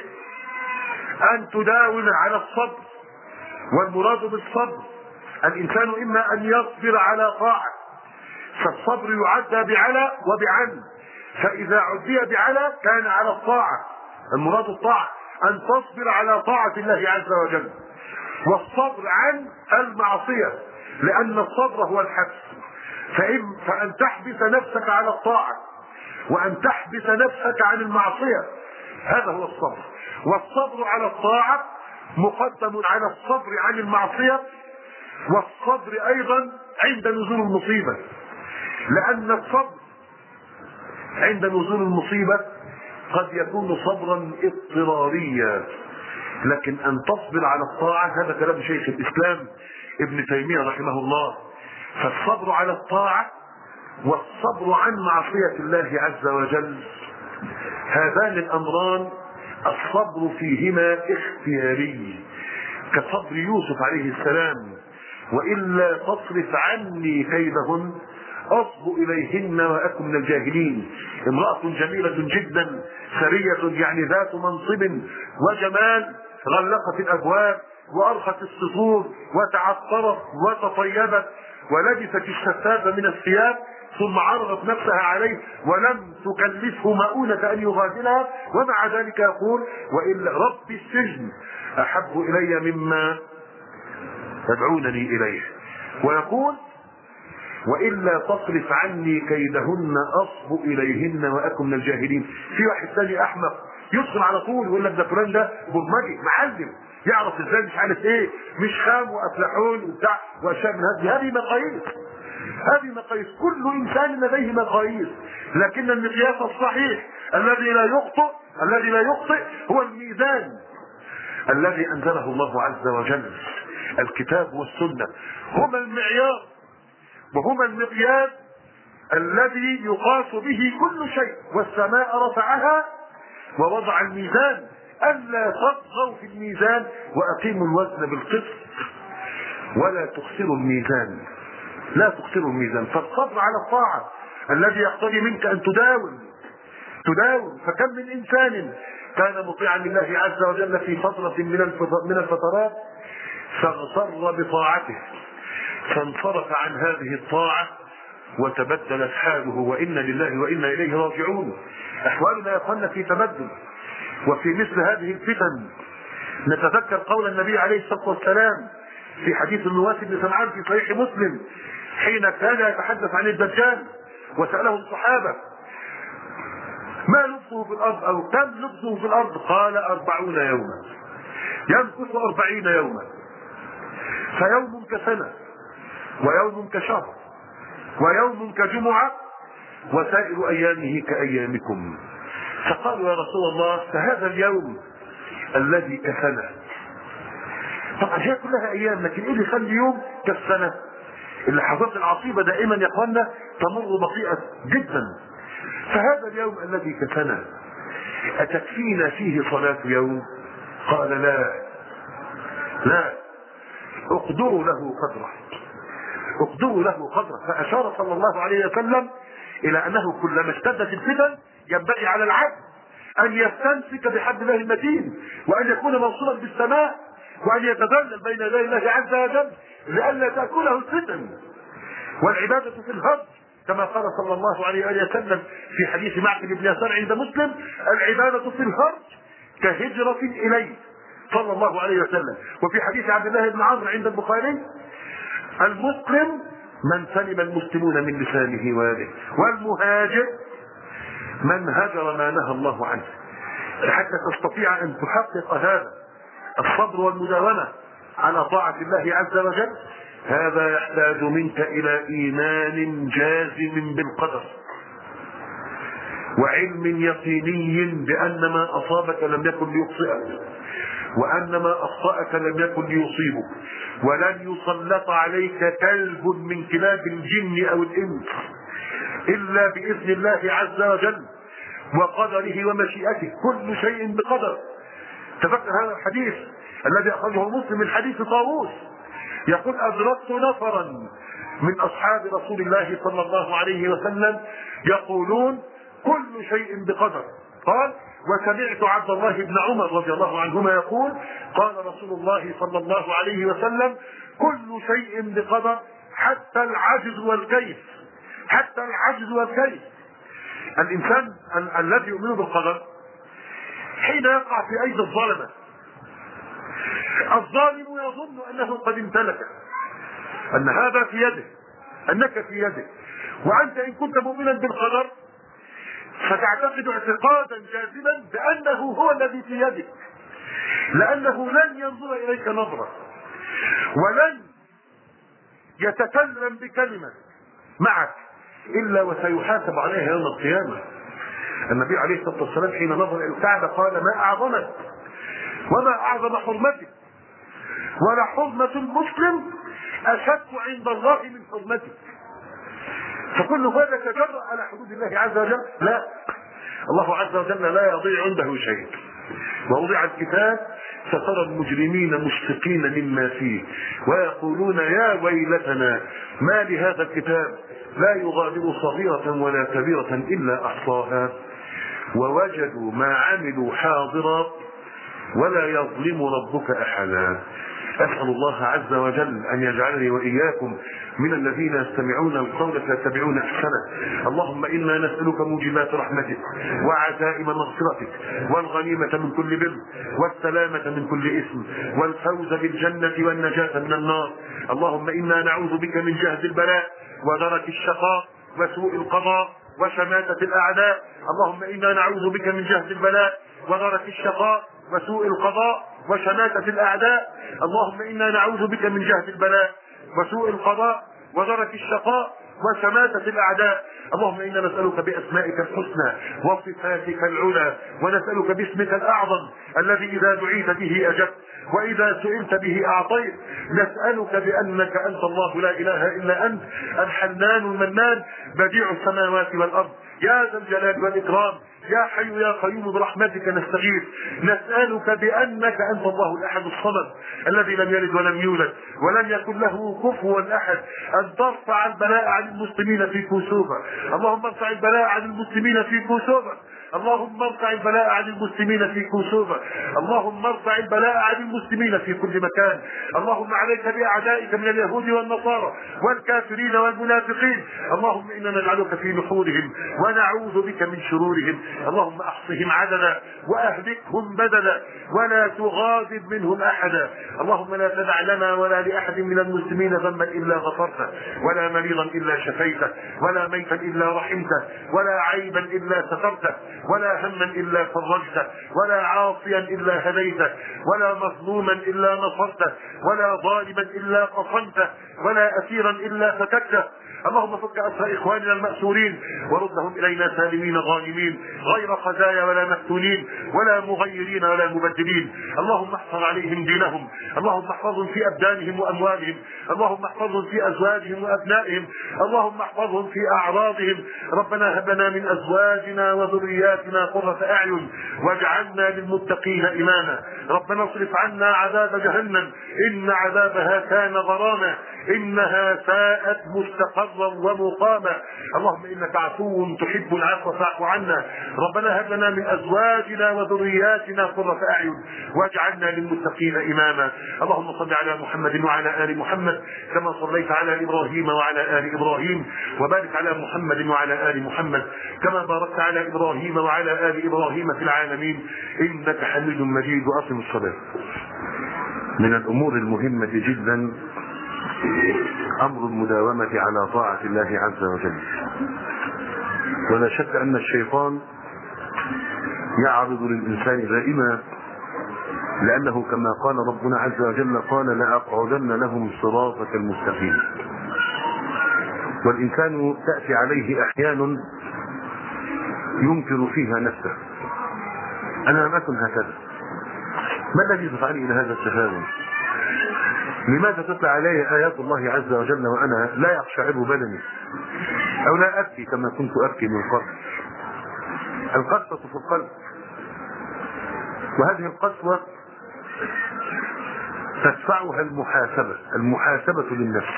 أن تداوم على الصبر، والمراد بالصبر الإنسان إما أن يصبر على طاعة، فالصبر يعدى بعلى وبعن، فإذا عدي بعلى كان على الطاعة. المراد الطاعة أن تصبر على طاعة الله عز وجل، والصبر عن المعصية، لأن الصبر هو الحبس. فأن تحبس نفسك على الطاعة وأن تحبس نفسك عن المعصية، هذا هو الصبر. والصبر على الطاعة مقدم على الصبر عن المعصية، والصبر أيضا عند نزول المصيبة، لأن الصبر عند نزول المصيبة قد يكون صبرا اضطراريا، لكن أن تصبر على الطاعة هذا كلام شيخ الإسلام ابن تيمية رحمه الله. فالصبر على الطاعة والصبر عن معصية الله عز وجل، هذان الأمران الصبر فيهما اختياري، كصبر يوسف عليه السلام: وإلا تصرف عني كيدهن أصب إليهن وأكن من الجاهلين. امرأة جميلة جدا سرية، يعني ذات منصب وجمال، غلقت الأبواب وأرخت السطور وتعطرت وتطيبت ولبست الشتات من الثياب، ثم عرضت نفسها عليه ولم تكلفه مؤونة أن يغادرها، ومع ذلك يقول: وإلا رب السجن أحب إلي مما تدعونني إليه. ويقول: وإلا تصرف عني كيدهن أصب إليهن وأكن من الجاهلين. في واحد ثاني أحمق يدخل على طول يقول لك ده فلان ده برمجي معلم، يعرف ازاي مش عارف ايه، مش خام وافلحون وبتاع واشياء من هذه مقاييس. هذه مقاييس، كل انسان لديه مقاييس، لكن المقياس الصحيح الذي لا يخطئ هو الميزان الذي انزله الله عز وجل. الكتاب والسنة هما المعيار وهما المقياس الذي يقاس به كل شيء. والسماء رفعها ووضع الميزان ألا تطغوا في الميزان وأقيموا الوزن بالقسط ولا تخسروا الميزان، لا تخسروا الميزان. فالصبر على الطاعة الذي يقتضي منك أن تداوم. فكم من إنسان كان مطيعا لله عز وجل في فترة من الفترات فاغتر بطاعته فانصرف عن هذه الطاعة وتبدلت حاله، وإنا لله وإنا إليه راجعون. أحوالنا يا أخوانا في تبدل. وفي مثل هذه الفتن نتذكر قول النبي عليه الصلاة والسلام في حديث النواس بن سمعان في صحيح مسلم حين كان يتحدث عن الدجال وسأله الصحابة: ما لبثه في الأرض أو كم لبثه في الأرض؟ قال: 40 يوما، يمكث 40 يوما، فيوم كسنة ويوم كشهر ويوم كجمعة وسائر أيامه كأيامكم. فقالوا: يا رسول الله فهذا اليوم الذي كسنة. طبعا هي كلها أيام، لكن إيه اللي يخلي يوم كالسنة؟ اللحظات العصيبة دائما يا اخوانا تمر بطيئة جدا. فهذا اليوم الذي كسنة أتكفينا فيه صلاة يوم؟ قال: لا، اقدروا له قدره. فأشار صلى الله عليه وسلم إلى أنه كلما اشتدت الفتن ينبغي على العبد أن يستمسك بحبل الله المتين، وأن يكون موصولا بالسماء، وأن يتذلل بين يدي الله عز وجل لئلا تأكله الفتن. والعبادة في الهرج كما قال صلى الله عليه وسلم في حديث معقل بن يسار عند مسلم: العبادة في الهرج كهجرة إليه صلى الله عليه وسلم. وفي حديث عبد الله بن عمرو عند البخاري: المسلم من سلم المسلمون من لسانه ويده، والمهاجر من هجر ما نهى الله عنه. حتى تستطيع أن تحقق هذا الصبر والمداومة على طاعة الله عز وجل، هذا يحتاج منك إلى إيمان جازم بالقدر، وعلم يقيني بأن ما أصابك لم يكن ليخطئك، وأن ما أخطأك لم يكن ليصيبك، ولن يسلط عليك كلب من كلاب الجن أو الإنس إلا بإذن الله عز وجل وقدره ومشيئته، كل شيء بقدر. تذكر هذا الحديث الذي أخرجه مسلم من حديث طاووس، يقول: أدركت نفرا من أصحاب رسول الله صلى الله عليه وسلم يقولون كل شيء بقدر. قال: وسمعت عبد الله بن عمر رضي الله عنهما يقول: قال رسول الله صلى الله عليه وسلم: كل شيء بقدر حتى العجز والكيف. الإنسان الذي يؤمن بالقدر حين يقع في أيدي الظالمة، الظالم يظن أنه قد امتلك، أن هذا في يده، أنك في يده، وأنت إن كنت مؤمنا بالقدر فتعتقد اعتقادا جازما بأنه هو الذي في يدك، لأنه لن ينظر إليك نظرة ولن يتكلم بكلمة معك إلا وسيحاسب عليها يوم القيامة. النبي عليه الصلاة والسلام حين نظر إلى الكعبة قال: ما أعظمك وما أعظم حرمتك، ولا حرمة المسلم أشد عند الله من حرمتك. فكل هذا تجرأ على حدود الله عز وجل؟ لا، الله عز وجل لا يضيع عنده شيء. ووضع الكتاب فترى المجرمين مشفقين مما فيه ويقولون يا ويلتنا ما لهذا الكتاب لا يغادر صغيرة ولا كبيرة إلا أحصاها ووجدوا ما عملوا حاضرا ولا يظلم ربك أحدا. أسأل الله عز وجل أن يجعلني وإياكم من الذين يستمعون القول فيتبعون أحسنه. اللهم إنا نسألك موجبات رحمتك وعزائم مغفرتك والغنيمة من كل بر والسلامة من كل إثم والفوز بالجنة والنجاة من النار. اللهم إنا نعوذ بك من جهد البلاء ودرك الشقاء وسوء القضاء وشماتة الأعداء. اللهم إنا نعوذ بك من جهد البلاء ودرك الشقاء وسوء القضاء وشماتة الأعداء. اللهم إنا نعوذ بك من جهد البلاء وسوء القضاء ودرك الشقاء وشماتة الأعداء. اللهم إنا نسألك بأسمائك الحسنى وصفاتك العلى ونسألك باسمك الأعظم الذي إذا دعيت به أجبت وإذا سئلت به أعطيت. نسألك بأنك أنت الله لا إله إلا أنت الحنان المنان بديع السماوات والأرض يا ذا الجلال والإكرام يا حي يا قيوم برحمتك نستغيث. نسألك بأنك أنت الله الأحد الصمد الذي لم يلد ولم يولد ولم يكن له كفوا أحد أن ترفع البلاء عن المسلمين في كوسوفا. اللهم ارفع البلاء عن المسلمين في كوسوفا. اللهم ارفع البلاء عن المسلمين في كوسوفا. اللهم ارفع البلاء عن المسلمين في كل مكان. اللهم عليك بأعدائك من اليهود والنصارى والكافرين والمنافقين. اللهم إنا نجعلك في نحورهم ونعوذ بك من شرورهم. اللهم احصهم عددا واهلكهم بدلا ولا تغادر منهم احدا. اللهم لا تدع لنا ولا لاحد من المسلمين ذنبا الا غفرته ولا مريضا الا شفيته ولا ميتا الا رحمته ولا عيبا الا سترته ولا هما الا فرجته ولا عاصيا الا هديته ولا مظلوما الا نصرته ولا ظالما الا قصمته ولا اسيرا الا فتكته. اللهم فك أسر إخواننا المأسورين وردهم إلينا سالمين غانمين غير خزايا ولا مفتونين ولا مغيرين ولا مبدلين. اللهم احفظ عليهم دينهم. اللهم احفظهم في أبدانهم وأموالهم. اللهم احفظهم في أزواجهم وأبنائهم. اللهم احفظهم في أعراضهم. ربنا هب لنا من أزواجنا وذرياتنا قرة أعين واجعلنا للمتقين إماما. ربنا اصرف عنا عذاب جهنم إن عذابها كان غراما إنها ساءت مستقرا ومقاما. اللهم إنك عفو تحب العفو فاعف عنا. ربنا هب لنا من أزواجنا وذرياتنا قرة أعين واجعلنا للمتقين إماما. اللهم صل على محمد وعلى آل محمد كما صليت على إبراهيم وعلى آل إبراهيم وبارك على محمد وعلى آل محمد كما باركت على إبراهيم وعلى آل إبراهيم في العالمين إنك حميد مجيد. وأقم الصلاة. من الأمور المهمة جدا أمر المداومة على طاعة الله عز وجل. ولا شك أن الشيطان يعرض للإنسان دائما لأنه كما قال ربنا عز وجل قال لأقعدن لهم صراطك المستقيم. والإنسان تأتي عليه أحيان ينكر فيها نفسه. أنا لم أكن هكذا. ما الذي دفعني إلى هذا التهاون؟ لماذا تطلع علي آيات الله عز وجل وأنا لا يقشعر بدني أو لا أبكي كما كنت أبكي من قبل؟ القسوة في القلب، وهذه القسوة تدفعها المحاسبة للنفس.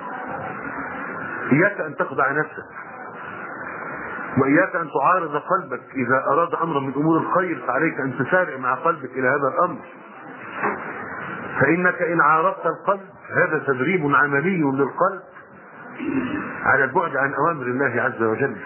إياك أن تخدع نفسك وإياك أن تعارض قلبك. إذا أراد أمرا من أمور الخير فعليك أن تسارع مع قلبك إلى هذا الأمر، فإنك إن عارضت القلب هذا تدريب عملي للقلب على البعد عن أوامر الله عز وجل.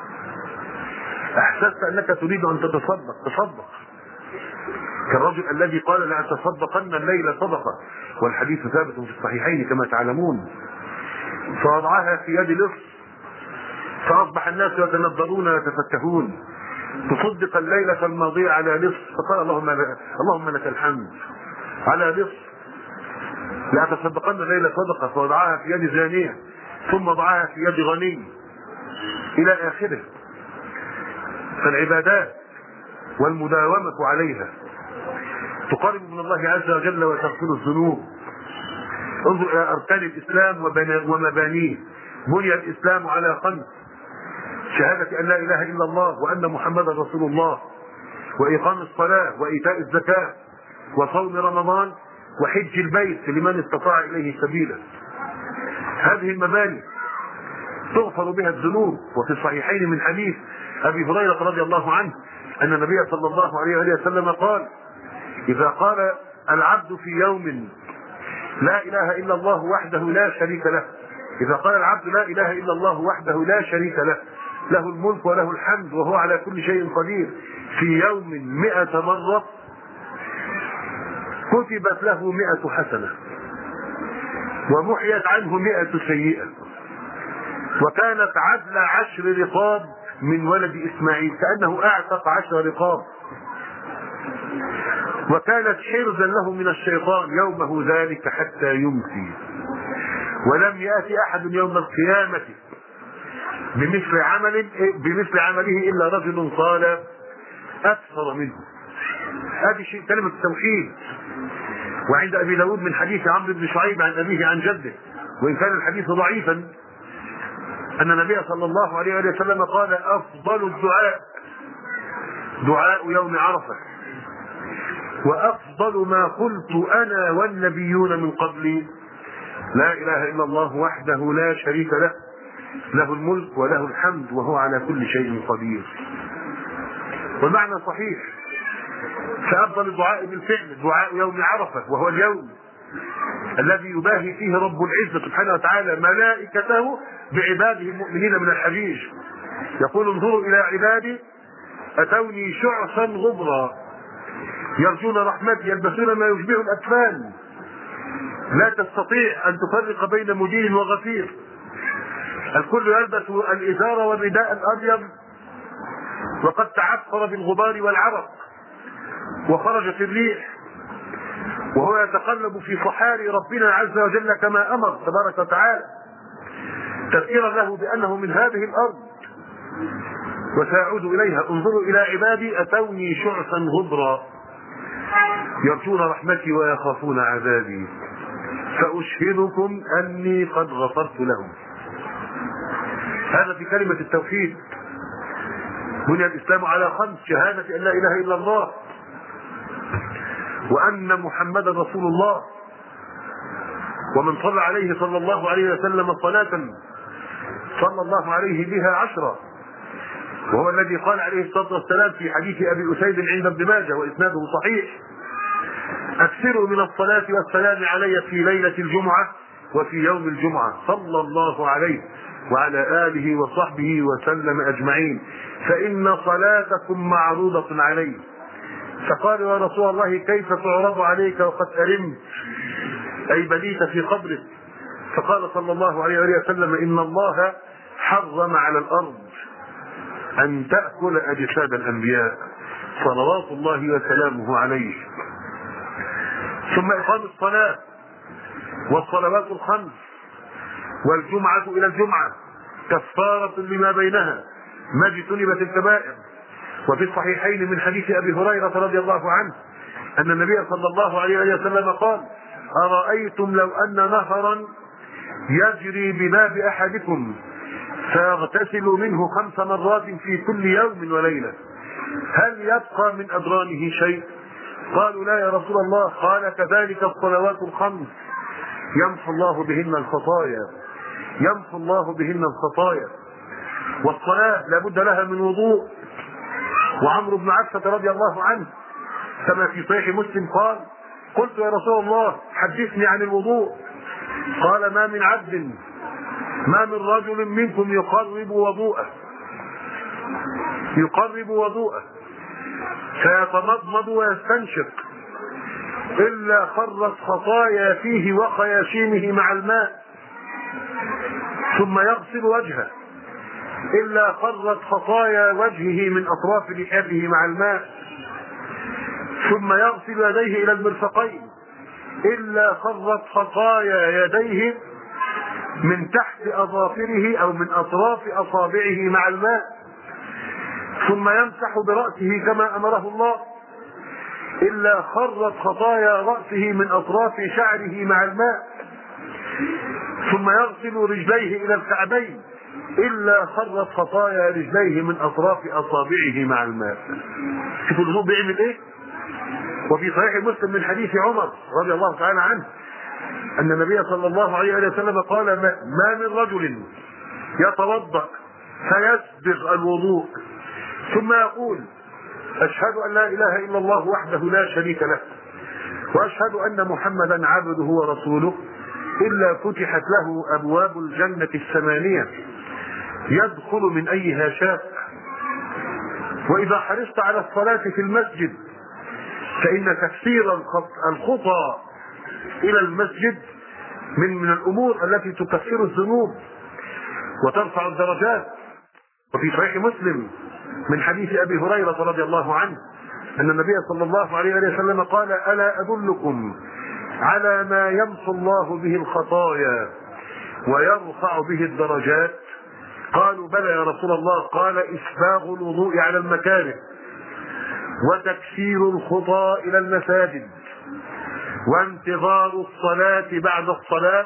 أحسست أنك تريد أن تصدق كالرجل الذي قال لأتصدقن الليلة صدقة، والحديث ثابت في الصحيحين كما تعلمون، فوضعها في يد لص فأصبح الناس يتنظرون ويتفكهون. تصدق الليلة الماضية على نصف، فقال اللهم لك الحمد على نصف. لا تصدقن الليلة صدقة، فوضعها في يد زانية ثم وضعها في يد غني إلى آخره. فالعبادات والمداومة عليها تقرب من الله عز وجل وتغفر الذنوب. انظر إلى أركان الإسلام ومبانيه. بني الإسلام على 5: شهادة أن لا إله إلا الله وأن محمدا رسول الله، وإقام الصلاة، وإيتاء الزكاة، وصوم رمضان، وحج البيت لمن استطاع إليه سبيلا. هذه المباني تغفر بها الذنوب. وفي الصحيحين من حديث أبي هريرة رضي الله عنه أن النبي صلى الله عليه وسلم قال: إذا قال العبد في يوم لا إله إلا الله وحده لا شريك له، إذا قال العبد لا إله إلا الله وحده لا شريك له، له الملك وله الحمد وهو على كل شيء قدير، في يوم 100 مرة، كتبت له 100 حسنة ومحيت عنه 100 سيئة، وكانت عدل 10 رقاب من ولد إسماعيل، كأنه أعتق 10 رقاب، وكانت حرزا له من الشيطان يومه ذلك حتى يمسي. ولم يأتي أحد يوم القيامة بمثل عمله إلا رجل قال أكثر منه. هذه شيء كلمة التوحيد. وعند أبي داود من حديث عمرو بن شعيب عن أبيه عن جده، وإن كان الحديث ضعيفا، أن النبي صلى الله عليه وسلم قال: أفضل الدعاء دعاء يوم عرفة، وأفضل ما قلت أنا والنبيون من قبلي لا إله إلا الله وحده لا شريك له، له الملك وله الحمد وهو على كل شيء قدير. والمعنى صحيح. فأفضل الدعاء بالفعل دعاء يوم عرفة، وهو اليوم الذي يباهي فيه رب العزة سبحانه وتعالى ملائكته بعباده المؤمنين من الحجيج. يقول: انظروا إلى عبادي أتوني شعثا غبرا يرجون رحمتي يلبسون ما يشبه الأكفان، لا تستطيع أن تفرق بين مدين وغفير، الكل يلبس الإزار والرداء الأبيض، وقد تعفر بالغبار والعرق وخرجت الريح، وهو يتقلب في صحاري ربنا عز وجل كما أمر تبارك وتعالى، تذكيرا له بأنه من هذه الأرض وسيعود إليها. انظروا إلى عبادي أتوني شعثا غبرا يرجون رحمتي ويخافون عذابي فأشهدكم أني قد غفرت لهم. هذا في كلمة التوحيد. بني الإسلام على 5: شهادة أن لا إله إلا الله وأن محمدا رسول الله، ومن صلى عليه صلى الله عليه وسلم صلاة صلى الله عليه بها 10، وهو الذي قال عليه الصلاة والسلام في حديث أبي أسيد عند ابن ماجه وإسناده صحيح: أكثروا من الصلاة والسلام علي في ليلة الجمعة وفي يوم الجمعة، صلى الله عليه وعلى آله وصحبه وسلم أجمعين، فإن صلاتكم معروضة علي. فقال: يا رسول الله كيف تعرض عليك وقد أرمت، أي بليت في قبرك؟ فقال صلى الله عليه وسلم: إن الله حرم على الأرض أن تأكل أجساد الأنبياء صلوات الله وسلامه عليه. ثم إقام الصلاة والصلوات ال5 والجمعة إلى الجمعة كفارة لما بينها ما اجتنبت الكبائر. وفي الصحيحين من حديث أبي هريرة رضي الله عنه أن النبي صلى الله عليه وسلم قال: أرأيتم لو أن نهرا يجري بباب أحدكم فيغتسل منه 5 مرات في كل يوم وليلة، هل يبقى من أدرانه شيء؟ قالوا: لا يا رسول الله. قال: كذلك الصلوات ال5 يمحو الله بهن الخطايا، يمحو الله بهن الخطايا. والصلاة لابد لها من وضوء. وعمرو بن عبسة رضي الله عنه كما في صحيح مسلم قال: قلت يا رسول الله حدثني عن الوضوء. قال: ما من رجل منكم يقرب وضوءه فيتمضمض ويستنشق إلا خرت خطايا فيه وخياشيمه مع الماء، ثم يغسل وجهه إلا خرت خطايا وجهه من أطراف لحيته مع الماء، ثم يغسل يديه إلى المرفقين إلا خرت خطايا يديه من تحت أظافره أو من أطراف أصابعه مع الماء، ثم يمسح برأسه كما أمره الله إلا خرت خطايا رأسه من أطراف شعره مع الماء، ثم يغسل رجليه إلى الكعبين إلا خرت خطايا رجليه من أطراف أصابعه مع الماء. شوفوا الوضوء بيعمل إيه؟ وفي صحيح مسلم من حديث عمر رضي الله تعالى عنه أن النبي صلى الله عليه وسلم قال: ما من رجل يتوضأ فيسبغ الوضوء ثم يقول: أشهد أن لا إله إلا الله وحده لا شريك له وأشهد أن محمدا عبده ورسوله إلا فتحت له أبواب الجنة الثمانية يدخل من أيها شاء. وإذا حرصت على الصلاة في المسجد فإن تكثير الخطى إلى المسجد من الأمور التي تكثر الذنوب وترفع الدرجات. وفي صحيح مسلم من حديث أبي هريرة رضي الله عنه أن النبي صلى الله عليه وسلم قال: ألا أدلكم على ما يمحو الله به الخطايا ويرفع به الدرجات؟ قالوا: بلى يا رسول الله. قال: إسباغ الوضوء على المكاره وتكثير الخطى إلى المساجد وانتظار الصلاة بعد الصلاة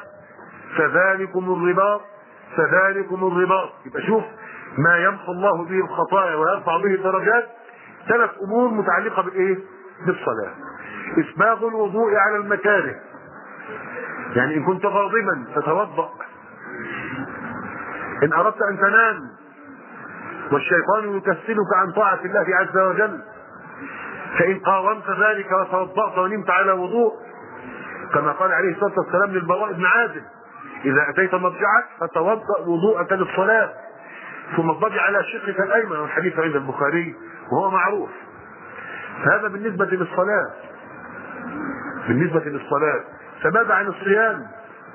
فذلكم الرباط. يبقى شوف ما يمحو الله به الخطايا ويرفع به الدرجات، 3 أمور متعلقة بالإيه؟ بالصلاة. إسباغ الوضوء على المكاره، يعني إن كنت غاضبا فتوضأ، إن أردت أن تنام والشيطان يكسلك عن طاعة الله عز وجل فإن قاومت ذلك وتوضأت ونمت على وضوء كما قال عليه الصلاة والسلام للبراء بن عازب: إذا أتيت مضجعك فتوضأ وضوءك للصلاة ثم اضطجع على شقك الأيمن، والحديث عند البخاري وهو معروف. هذا بالنسبة للصلاة. فماذا عن الصيام؟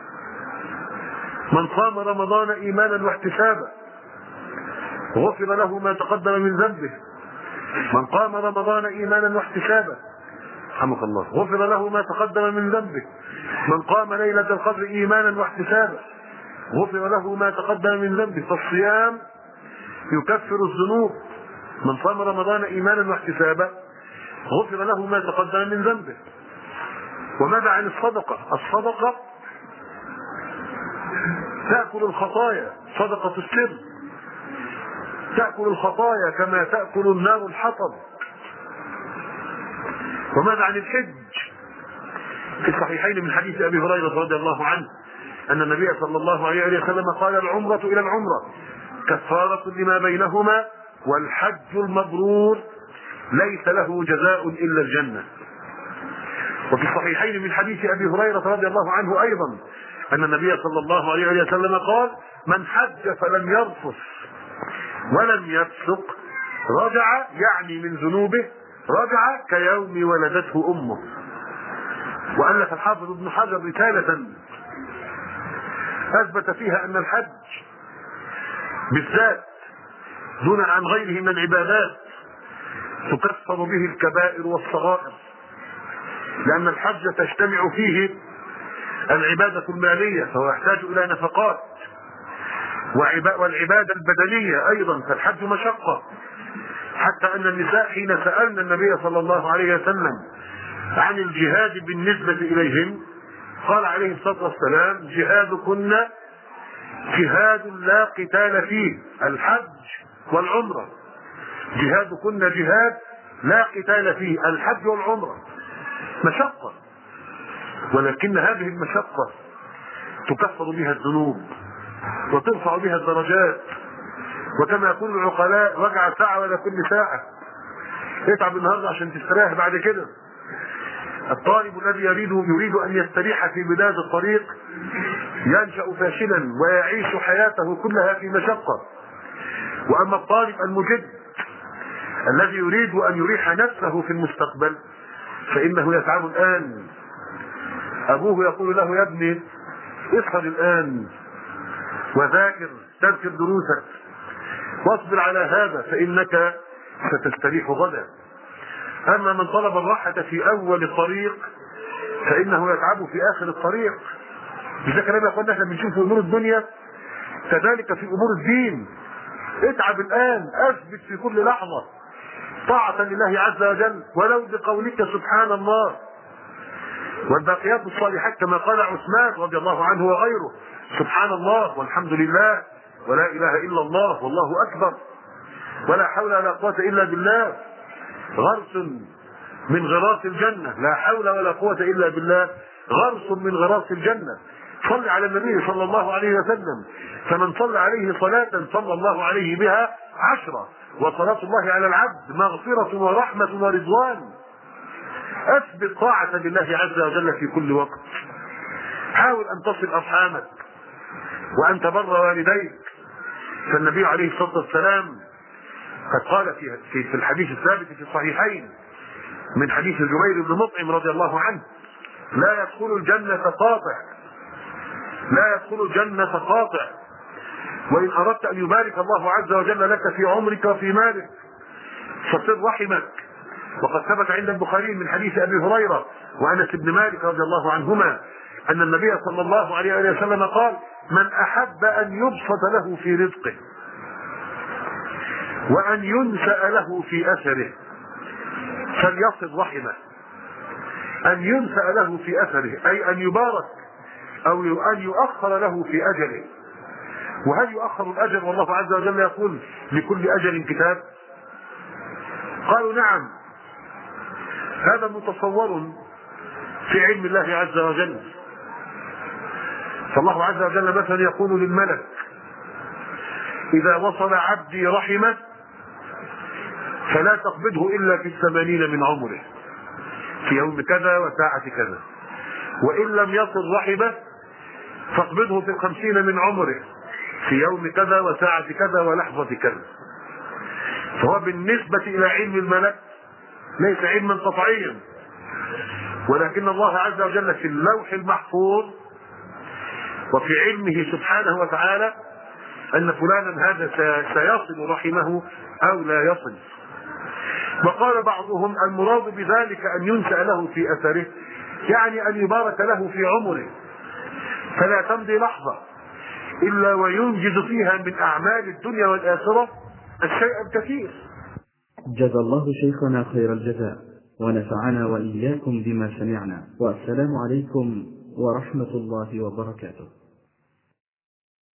من صام رمضان إيمانا واحتسابا غفر له ما تقدم من ذنبه. من قام رمضان إيمانا واحتسابا رحمك الله غفر له ما تقدم من ذنبه. من قام ليلة القدر إيمانا واحتسابا غفر له ما تقدم من ذنبه. فالصيام يكفر الذنوب. من صام رمضان إيمانا واحتسابا غفر له ما تقدم من ذنبه. وماذا عن الصدقة؟ الصدقة تأكل الخطايا، صدقة السر تأكل الخطايا كما تأكل النار الحطب. وماذا عن الحج؟ في الصحيحين من حديث أبي هريرة رضي الله عنه أن النبي صلى الله عليه وسلم قال: العمرة إلى العمرة كفارة لما بينهما والحج المبرور ليس له جزاء إلا الجنة. وفي الصحيحين من حديث أبي هريرة رضي الله عنه أيضا أن النبي صلى الله عليه وسلم قال: من حج فلم يرفث ولم يفسق رجع، يعني من ذنوبه رجع كيوم ولدته أمه. وألف الحافظ ابن حجر رسالة أثبت فيها أن الحج بالذات دون عن غيره من العبادات تكفر به الكبائر والصغائر، لأن الحج تجتمع فيه العبادة المالية فهو يحتاج إلى نفقات، والعبادة البدنية أيضا، فالحج مشقة، حتى أن النساء حين سألنا النبي صلى الله عليه وسلم عن الجهاد بالنسبة إليهم قال عليه الصلاة والسلام: جهادكن جهاد لا قتال فيه، الحج والعمرة. جهادكن جهاد لا قتال فيه، الحج والعمرة. مشقة، ولكن هذه المشقة تكفر بها الذنوب وترفع بها الدرجات. وكما يقول العقلاء: وجع ساعة ولا كل ساعة. اتعب النهارده عشان تستريح بعد كده. الطالب الذي يريد أن يستريح في بداية الطريق ينشأ فاشلا ويعيش حياته كلها في مشقة. وأما الطالب المجد الذي يريد أن يريح نفسه في المستقبل فإنه يتعب الآن. أبوه يقول له: يا ابني اصحى الآن وذاكر، تذكر دروسك، واصبر على هذا فإنك ستستريح غدا. أما من طلب الراحة في أول الطريق فإنه يتعب في آخر الطريق. إذا كلام يقول احنا بنشوف أمور الدنيا كذلك في أمور الدين. اتعب الآن، أثبت في كل لحظة طاعة لله عز وجل ولو بقولك سبحان الله. والباقيات الصالحات كما قال عثمان رضي الله عنه وغيره: سبحان الله والحمد لله ولا إله إلا الله والله أكبر ولا حول ولا قوة إلا بالله غرس من غراس الجنة. لا حول ولا قوة إلا بالله غرس من غراس الجنة. صل على النبي صلى الله عليه وسلم، فمن صلى عليه صلاة صلى الله عليه بها 10. وصلاة الله على العبد مغفرة ورحمة ورضوان. أثبت طاعة لله عز وجل في كل وقت. حاول أن تصل أرحامك وأن تبر والديك. فالنبي عليه الصلاة والسلام قد قال في الحديث الثابت في الصحيحين من حديث جبير بن مطعم رضي الله عنه: لا يدخل الجنة قاطع، لا يدخل الجنة قاطع، وإن أردت أن يبارك الله عز وجل لك في عمرك وفي مالك فصل رحمك. وقد ثبت عند البخاري من حديث أبي هريرة وأنس بن مالك رضي الله عنهما أن النبي صلى الله عليه وسلم قال: من أحب أن يبسط له في رزقه وأن ينسأ له في أثره فليصل رحمه. أن ينسأ له في أثره أي أن يبارك أو أن يؤخر له في أجله. وهل يؤخر الأجل والله عز وجل يقول: لكل أجل كتاب؟ قالوا: نعم، هذا متصور في علم الله عز وجل. فالله عز وجل مثلا يقول للملك: إذا وصل عبدي رحمه فلا تقبضه إلا في 80 من عمره في يوم كذا وساعة كذا، وإن لم يصل رحمه فاقبضه في 50 من عمره في يوم كذا وساعة كذا ولحظة كذا. فهو بالنسبة إلى علم الملك ليس علما قطعيا، ولكن الله عز وجل في اللوح المحفوظ وفي علمه سبحانه وتعالى أن فلانا هذا سيصل رحمه أو لا يصل. وقال بعضهم: المراد بذلك أن ينسأ له في أثره، يعني أن يبارك له في عمره فلا تمضي لحظة إلا وينجز فيها من أعمال الدنيا والآخرة الشيء الكثير. جزا الله شيخنا خير الجزاء ونفعنا وإياكم بما سمعنا، والسلام عليكم ورحمة الله وبركاته.